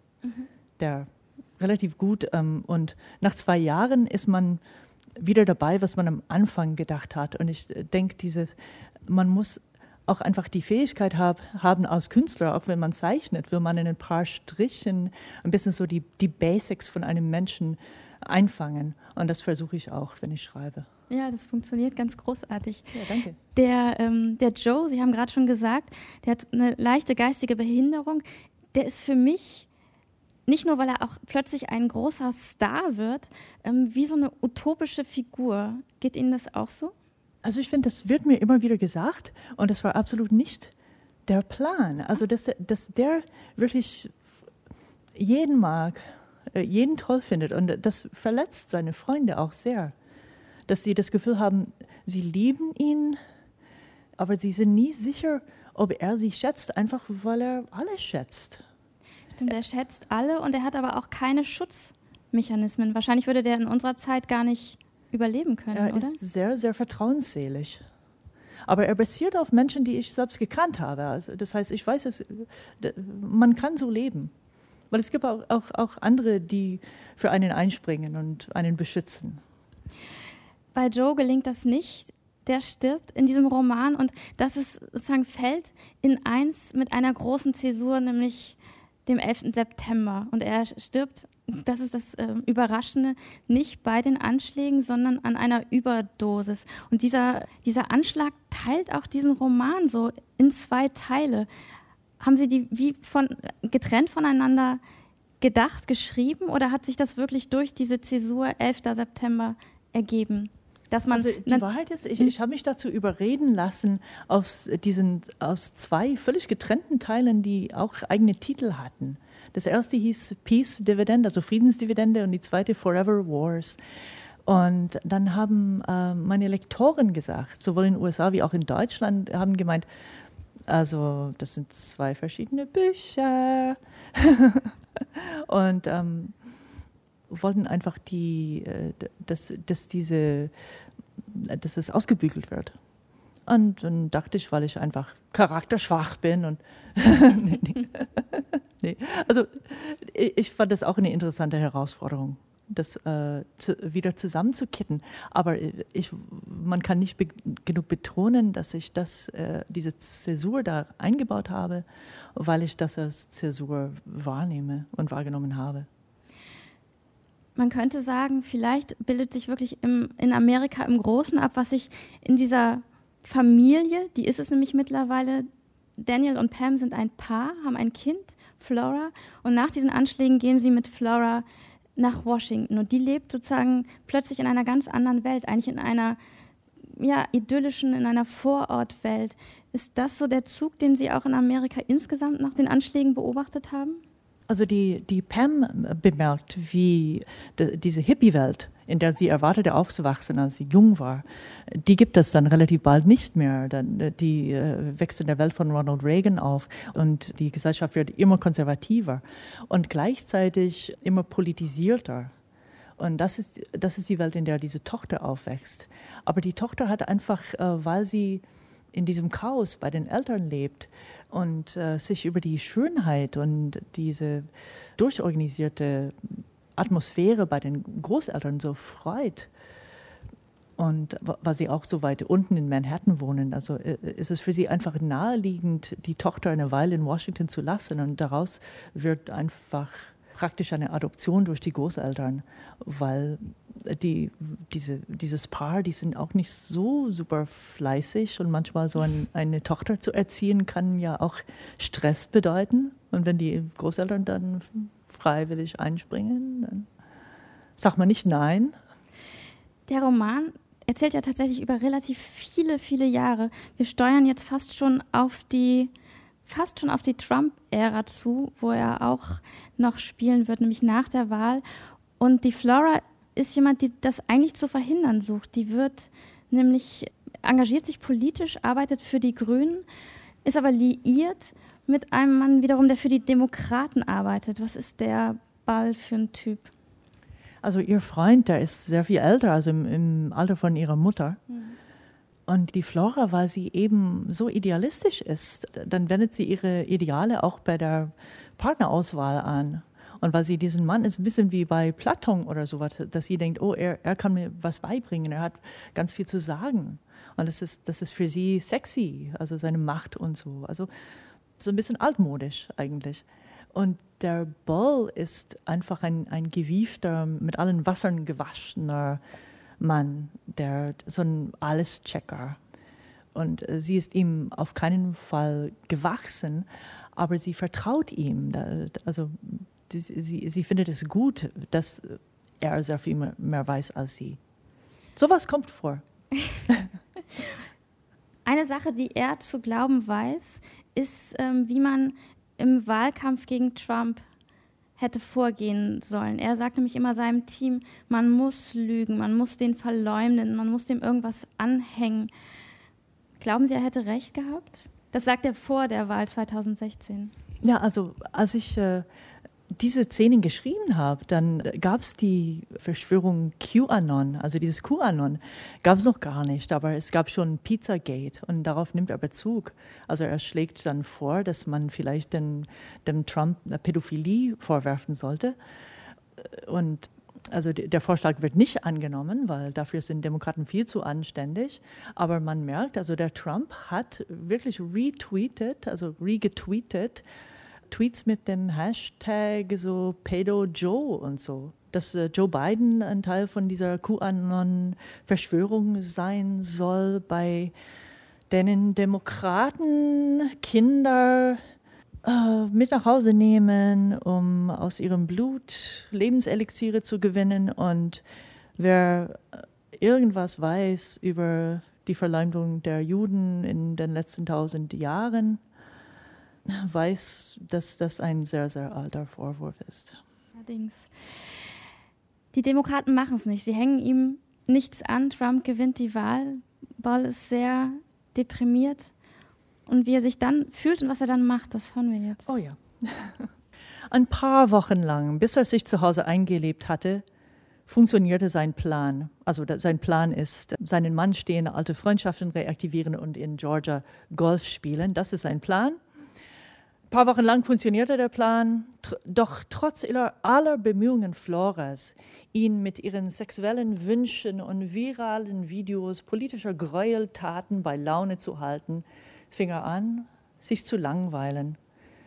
Der relativ gut. Und nach 2 Jahren ist man wieder dabei, was man am Anfang gedacht hat. Und ich denke, man muss auch einfach die Fähigkeit haben als Künstler, auch wenn man zeichnet, will man in ein paar Strichen ein bisschen so die Basics von einem Menschen einfangen. Und das versuche ich auch, wenn ich schreibe. Ja, das funktioniert ganz großartig. Ja, danke. Der Joe, Sie haben gerade schon gesagt, der hat eine leichte geistige Behinderung. Der ist für mich, nicht nur, weil er auch plötzlich ein großer Star wird, wie so eine utopische Figur. Geht Ihnen das auch so? Also ich finde, das wird mir immer wieder gesagt und das war absolut nicht der Plan. Also dass der wirklich jeden mag, jeden toll findet und das verletzt seine Freunde auch sehr. Dass sie das Gefühl haben, sie lieben ihn, aber sie sind nie sicher, ob er sie schätzt, einfach weil er alle schätzt. Stimmt, er schätzt alle und er hat aber auch keine Schutzmechanismen. Wahrscheinlich würde der in unserer Zeit gar nicht überleben können, er oder? Ist sehr, sehr vertrauensselig. Aber er basiert auf Menschen, die ich selbst gekannt habe. Also das heißt, ich weiß, man kann so leben. Weil es gibt auch andere, die für einen einspringen und einen beschützen. Bei Joe gelingt das nicht. Der stirbt in diesem Roman und das ist sozusagen fällt in eins mit einer großen Zäsur, nämlich dem 11. September. Und er stirbt, das ist das Überraschende, nicht bei den Anschlägen, sondern an einer Überdosis. Und dieser Anschlag teilt auch diesen Roman so in 2 Teile. Haben Sie die wie getrennt voneinander gedacht, geschrieben oder hat sich das wirklich durch diese Zäsur 11. September ergeben? Dass man die Wahrheit ist, ich habe mich dazu überreden lassen, aus 2 völlig getrennten Teilen, die auch eigene Titel hatten. Das erste hieß Peace Dividend, also Friedensdividende, und die zweite Forever Wars. Und dann haben meine Lektoren gesagt, sowohl in den USA wie auch in Deutschland, haben gemeint, also das sind 2 verschiedene Bücher. Und wollten einfach dass es ausgebügelt wird. Und dann dachte ich, weil ich einfach charakterschwach bin und nee. Also ich fand das auch eine interessante Herausforderung, das wieder zusammenzukitten. Aber man kann nicht genug betonen, dass ich diese Zäsur da eingebaut habe, weil ich das als Zäsur wahrnehme und wahrgenommen habe. Man könnte sagen, vielleicht bildet sich wirklich in Amerika im Großen ab, was sich in dieser Familie, die ist es nämlich mittlerweile, Daniel und Pam sind ein Paar, haben ein Kind, Flora, und nach diesen Anschlägen gehen sie mit Flora nach Washington und die lebt sozusagen plötzlich in einer ganz anderen Welt, eigentlich in einer idyllischen, in einer Vorortwelt. Ist das so der Zug, den Sie auch in Amerika insgesamt nach den Anschlägen beobachtet haben? Also die Pam bemerkt, wie diese Hippie-Welt, in der sie erwartete aufzuwachsen, als sie jung war, die gibt es dann relativ bald nicht mehr. Die wächst in der Welt von Ronald Reagan auf und die Gesellschaft wird immer konservativer und gleichzeitig immer politisierter. Und das ist die Welt, in der diese Tochter aufwächst. Aber die Tochter hat einfach, weil sie in diesem Chaos bei den Eltern lebt und sich über die Schönheit und diese durchorganisierte Atmosphäre bei den Großeltern so freut. Und weil sie auch so weit unten in Manhattan wohnen, also ist es für sie einfach naheliegend, die Tochter eine Weile in Washington zu lassen. Und daraus wird einfach praktisch eine Adoption durch die Großeltern, weil dieses Paar, die sind auch nicht so super fleißig und manchmal so eine Tochter zu erziehen, kann ja auch Stress bedeuten. Und wenn die Großeltern dann freiwillig einspringen, dann sagt man nicht nein. Der Roman erzählt ja tatsächlich über relativ viele Jahre. Wir steuern jetzt fast schon auf die Trump-Ära zu, wo er auch noch spielen wird, nämlich nach der Wahl. Und die Flora ist jemand, die das eigentlich zu verhindern sucht. Die engagiert sich politisch, arbeitet für die Grünen, ist aber liiert mit einem Mann wiederum, der für die Demokraten arbeitet. Was ist der Ball für ein Typ? Also ihr Freund, der ist sehr viel älter, also im Alter von ihrer Mutter. Mhm. Und die Flora, weil sie eben so idealistisch ist, dann wendet sie ihre Ideale auch bei der Partnerauswahl an. Und weil sie diesen Mann ist ein bisschen wie bei Platon oder sowas, dass sie denkt, oh, er kann mir was beibringen, er hat ganz viel zu sagen. Und das ist für sie sexy, also seine Macht und so. Also so ein bisschen altmodisch eigentlich. Und der Bull ist einfach ein gewiefter, mit allen Wassern gewaschener Mann, so ein Alles-Checker. Und sie ist ihm auf keinen Fall gewachsen, aber sie vertraut ihm. Also sie findet es gut, dass er sehr viel mehr weiß als sie. Sowas kommt vor. Eine Sache, die er zu glauben weiß, ist, wie man im Wahlkampf gegen Trump hätte vorgehen sollen. Er sagt nämlich immer seinem Team, man muss lügen, man muss den verleumden, man muss dem irgendwas anhängen. Glauben Sie, er hätte recht gehabt? Das sagt er vor der Wahl 2016. Ja, also als ich diese Szenen geschrieben habe, dann gab es die Verschwörung QAnon, also dieses QAnon gab es noch gar nicht, aber es gab schon Pizzagate und darauf nimmt er Bezug. Also er schlägt dann vor, dass man vielleicht dem Trump Pädophilie vorwerfen sollte. Und also der Vorschlag wird nicht angenommen, weil dafür sind Demokraten viel zu anständig. Aber man merkt, also der Trump hat wirklich regetweetet, Tweets mit dem Hashtag so Pedo-Joe und so. Dass Joe Biden ein Teil von dieser QAnon-Verschwörung sein soll, bei denen Demokraten Kinder mit nach Hause nehmen, um aus ihrem Blut Lebenselixiere zu gewinnen. Und wer irgendwas weiß über die Verleumdung der Juden in den letzten 1000 Jahren, weiß, dass das ein sehr, sehr alter Vorwurf ist. Allerdings. Die Demokraten machen es nicht. Sie hängen ihm nichts an. Trump gewinnt die Wahl. Bull ist sehr deprimiert. Und wie er sich dann fühlt und was er dann macht, das hören wir jetzt. Oh ja. Ein paar Wochen lang, bis er sich zu Hause eingelebt hatte, funktionierte sein Plan. Also sein Plan ist, seinen Mann stehende alte Freundschaften reaktivieren und in Georgia Golf spielen. Das ist sein Plan. Ein paar Wochen lang funktionierte der Plan, doch trotz aller Bemühungen Floras, ihn mit ihren sexuellen Wünschen und viralen Videos politischer Gräueltaten bei Laune zu halten, fing er an, sich zu langweilen.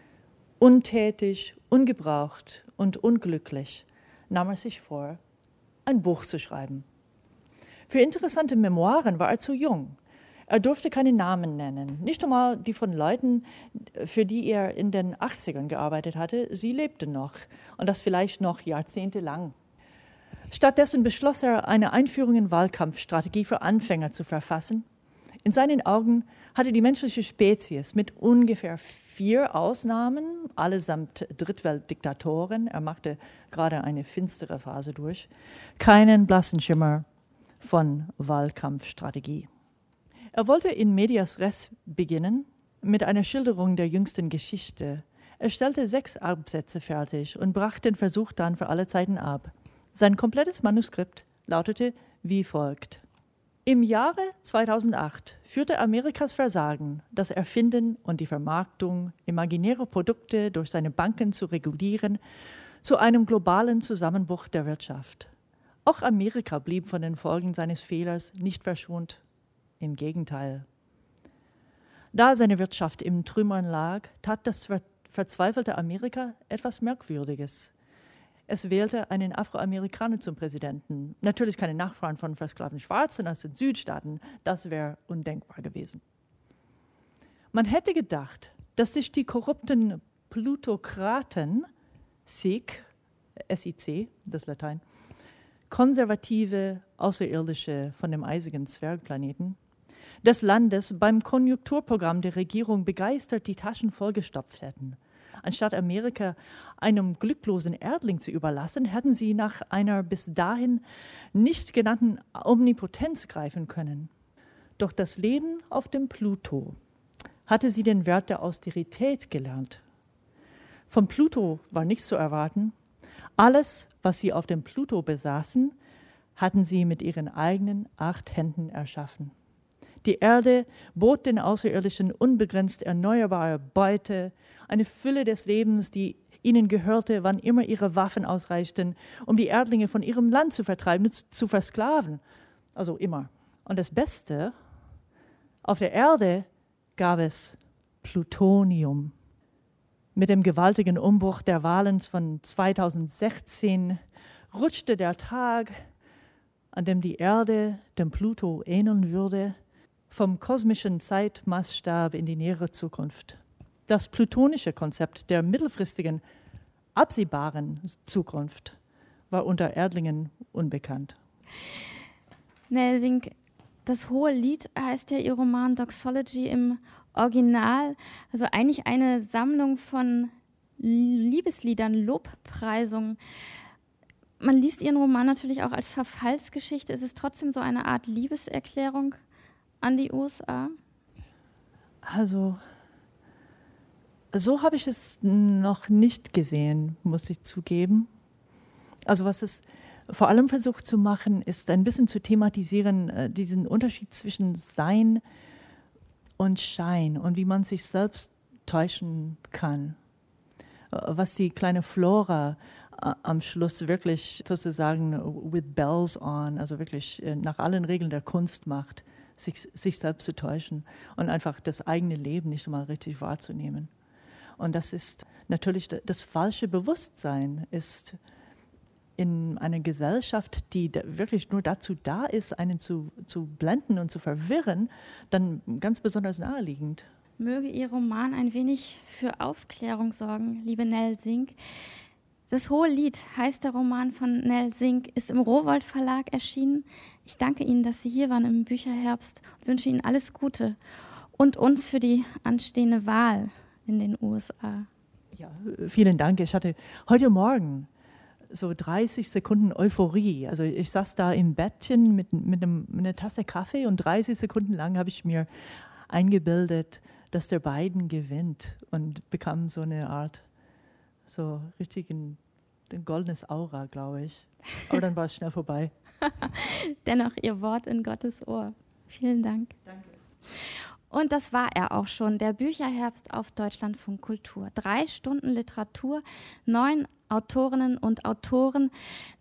Untätig, ungebraucht und unglücklich nahm er sich vor, ein Buch zu schreiben. Für interessante Memoiren war er zu jung. Er durfte keine Namen nennen, nicht einmal die von Leuten, für die er in den 80ern gearbeitet hatte. Sie lebten noch und das vielleicht noch jahrzehntelang. Stattdessen beschloss er, eine Einführung in Wahlkampfstrategie für Anfänger zu verfassen. In seinen Augen hatte die menschliche Spezies mit ungefähr 4 Ausnahmen, allesamt Drittweltdiktatoren, er machte gerade eine finstere Phase durch, keinen blassen Schimmer von Wahlkampfstrategie. Er wollte in medias res beginnen mit einer Schilderung der jüngsten Geschichte. Er stellte 6 Absätze fertig und brach den Versuch dann für alle Zeiten ab. Sein komplettes Manuskript lautete wie folgt. Im Jahre 2008 führte Amerikas Versagen, das Erfinden und die Vermarktung imaginärer Produkte durch seine Banken zu regulieren, zu einem globalen Zusammenbruch der Wirtschaft. Auch Amerika blieb von den Folgen seines Fehlers nicht verschont. Im Gegenteil. Da seine Wirtschaft im Trümmern lag, tat das verzweifelte Amerika etwas Merkwürdiges. Es wählte einen Afroamerikaner zum Präsidenten. Natürlich keine Nachfahren von versklavten Schwarzen aus den Südstaaten. Das wäre undenkbar gewesen. Man hätte gedacht, dass sich die korrupten Plutokraten, SIC, das Latein, konservative Außerirdische von dem eisigen Zwergplaneten, des Landes beim Konjunkturprogramm der Regierung begeistert die Taschen vollgestopft hätten. Anstatt Amerika einem glücklosen Erdling zu überlassen, hätten sie nach einer bis dahin nicht genannten Omnipotenz greifen können. Doch das Leben auf dem Pluto hatte sie den Wert der Austerität gelernt. Vom Pluto war nichts zu erwarten. Alles, was sie auf dem Pluto besaßen, hatten sie mit ihren eigenen 8 Händen erschaffen. Die Erde bot den Außerirdischen unbegrenzt erneuerbare Beute, eine Fülle des Lebens, die ihnen gehörte, wann immer ihre Waffen ausreichten, um die Erdlinge von ihrem Land zu vertreiben, zu versklaven. Also immer. Und das Beste, auf der Erde gab es Plutonium. Mit dem gewaltigen Umbruch der Wahlen von 2016 rutschte der Tag, an dem die Erde dem Pluto ähneln würde, vom kosmischen Zeitmaßstab in die nähere Zukunft. Das plutonische Konzept der mittelfristigen, absehbaren Zukunft war unter Erdlingen unbekannt. Nell Singh, das Hohe Lied heißt ja Ihr Roman Doxology im Original, also eigentlich eine Sammlung von Liebesliedern, Lobpreisungen. Man liest Ihren Roman natürlich auch als Verfallsgeschichte. Ist es trotzdem so eine Art Liebeserklärung an die USA? Also, so habe ich es noch nicht gesehen, muss ich zugeben. Also was es vor allem versucht zu machen, ist ein bisschen zu thematisieren, diesen Unterschied zwischen Sein und Schein und wie man sich selbst täuschen kann. Was die kleine Flora am Schluss wirklich sozusagen with bells on, also wirklich nach allen Regeln der Kunst macht, sich selbst zu täuschen und einfach das eigene Leben nicht mal richtig wahrzunehmen. Und das ist natürlich das falsche Bewusstsein, ist in einer Gesellschaft, die wirklich nur dazu da ist, einen zu blenden und zu verwirren, dann ganz besonders naheliegend. Möge Ihr Roman ein wenig für Aufklärung sorgen, liebe Nell Singh. Das Hohe Lied heißt der Roman von Nell Singh, ist im Rowohlt Verlag erschienen. Ich danke Ihnen, dass Sie hier waren im Bücherherbst und wünsche Ihnen alles Gute und uns für die anstehende Wahl in den USA. Ja, vielen Dank. Ich hatte heute Morgen so 30 Sekunden Euphorie. Also ich saß da im Bettchen mit einer Tasse Kaffee und 30 Sekunden lang habe ich mir eingebildet, dass der Biden gewinnt und bekam so eine Art, so richtig ein goldenes Aura, glaube ich. Aber dann war es schnell vorbei. Dennoch Ihr Wort in Gottes Ohr. Vielen Dank. Danke. Und das war er auch schon, der Bücherherbst auf Deutschlandfunk Kultur. 3 Stunden Literatur, 9 Autorinnen und Autoren,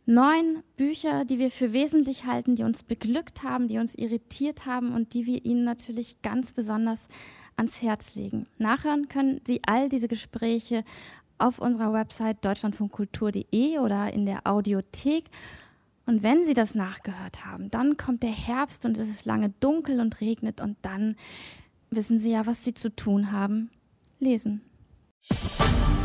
9 Bücher, die wir für wesentlich halten, die uns beglückt haben, die uns irritiert haben und die wir Ihnen natürlich ganz besonders ans Herz legen. Nachhören können Sie all diese Gespräche auf unserer Website deutschlandfunkkultur.de oder in der Audiothek. Und wenn Sie das nachgehört haben, dann kommt der Herbst und es ist lange dunkel und regnet und dann wissen Sie ja, was Sie zu tun haben. Lesen.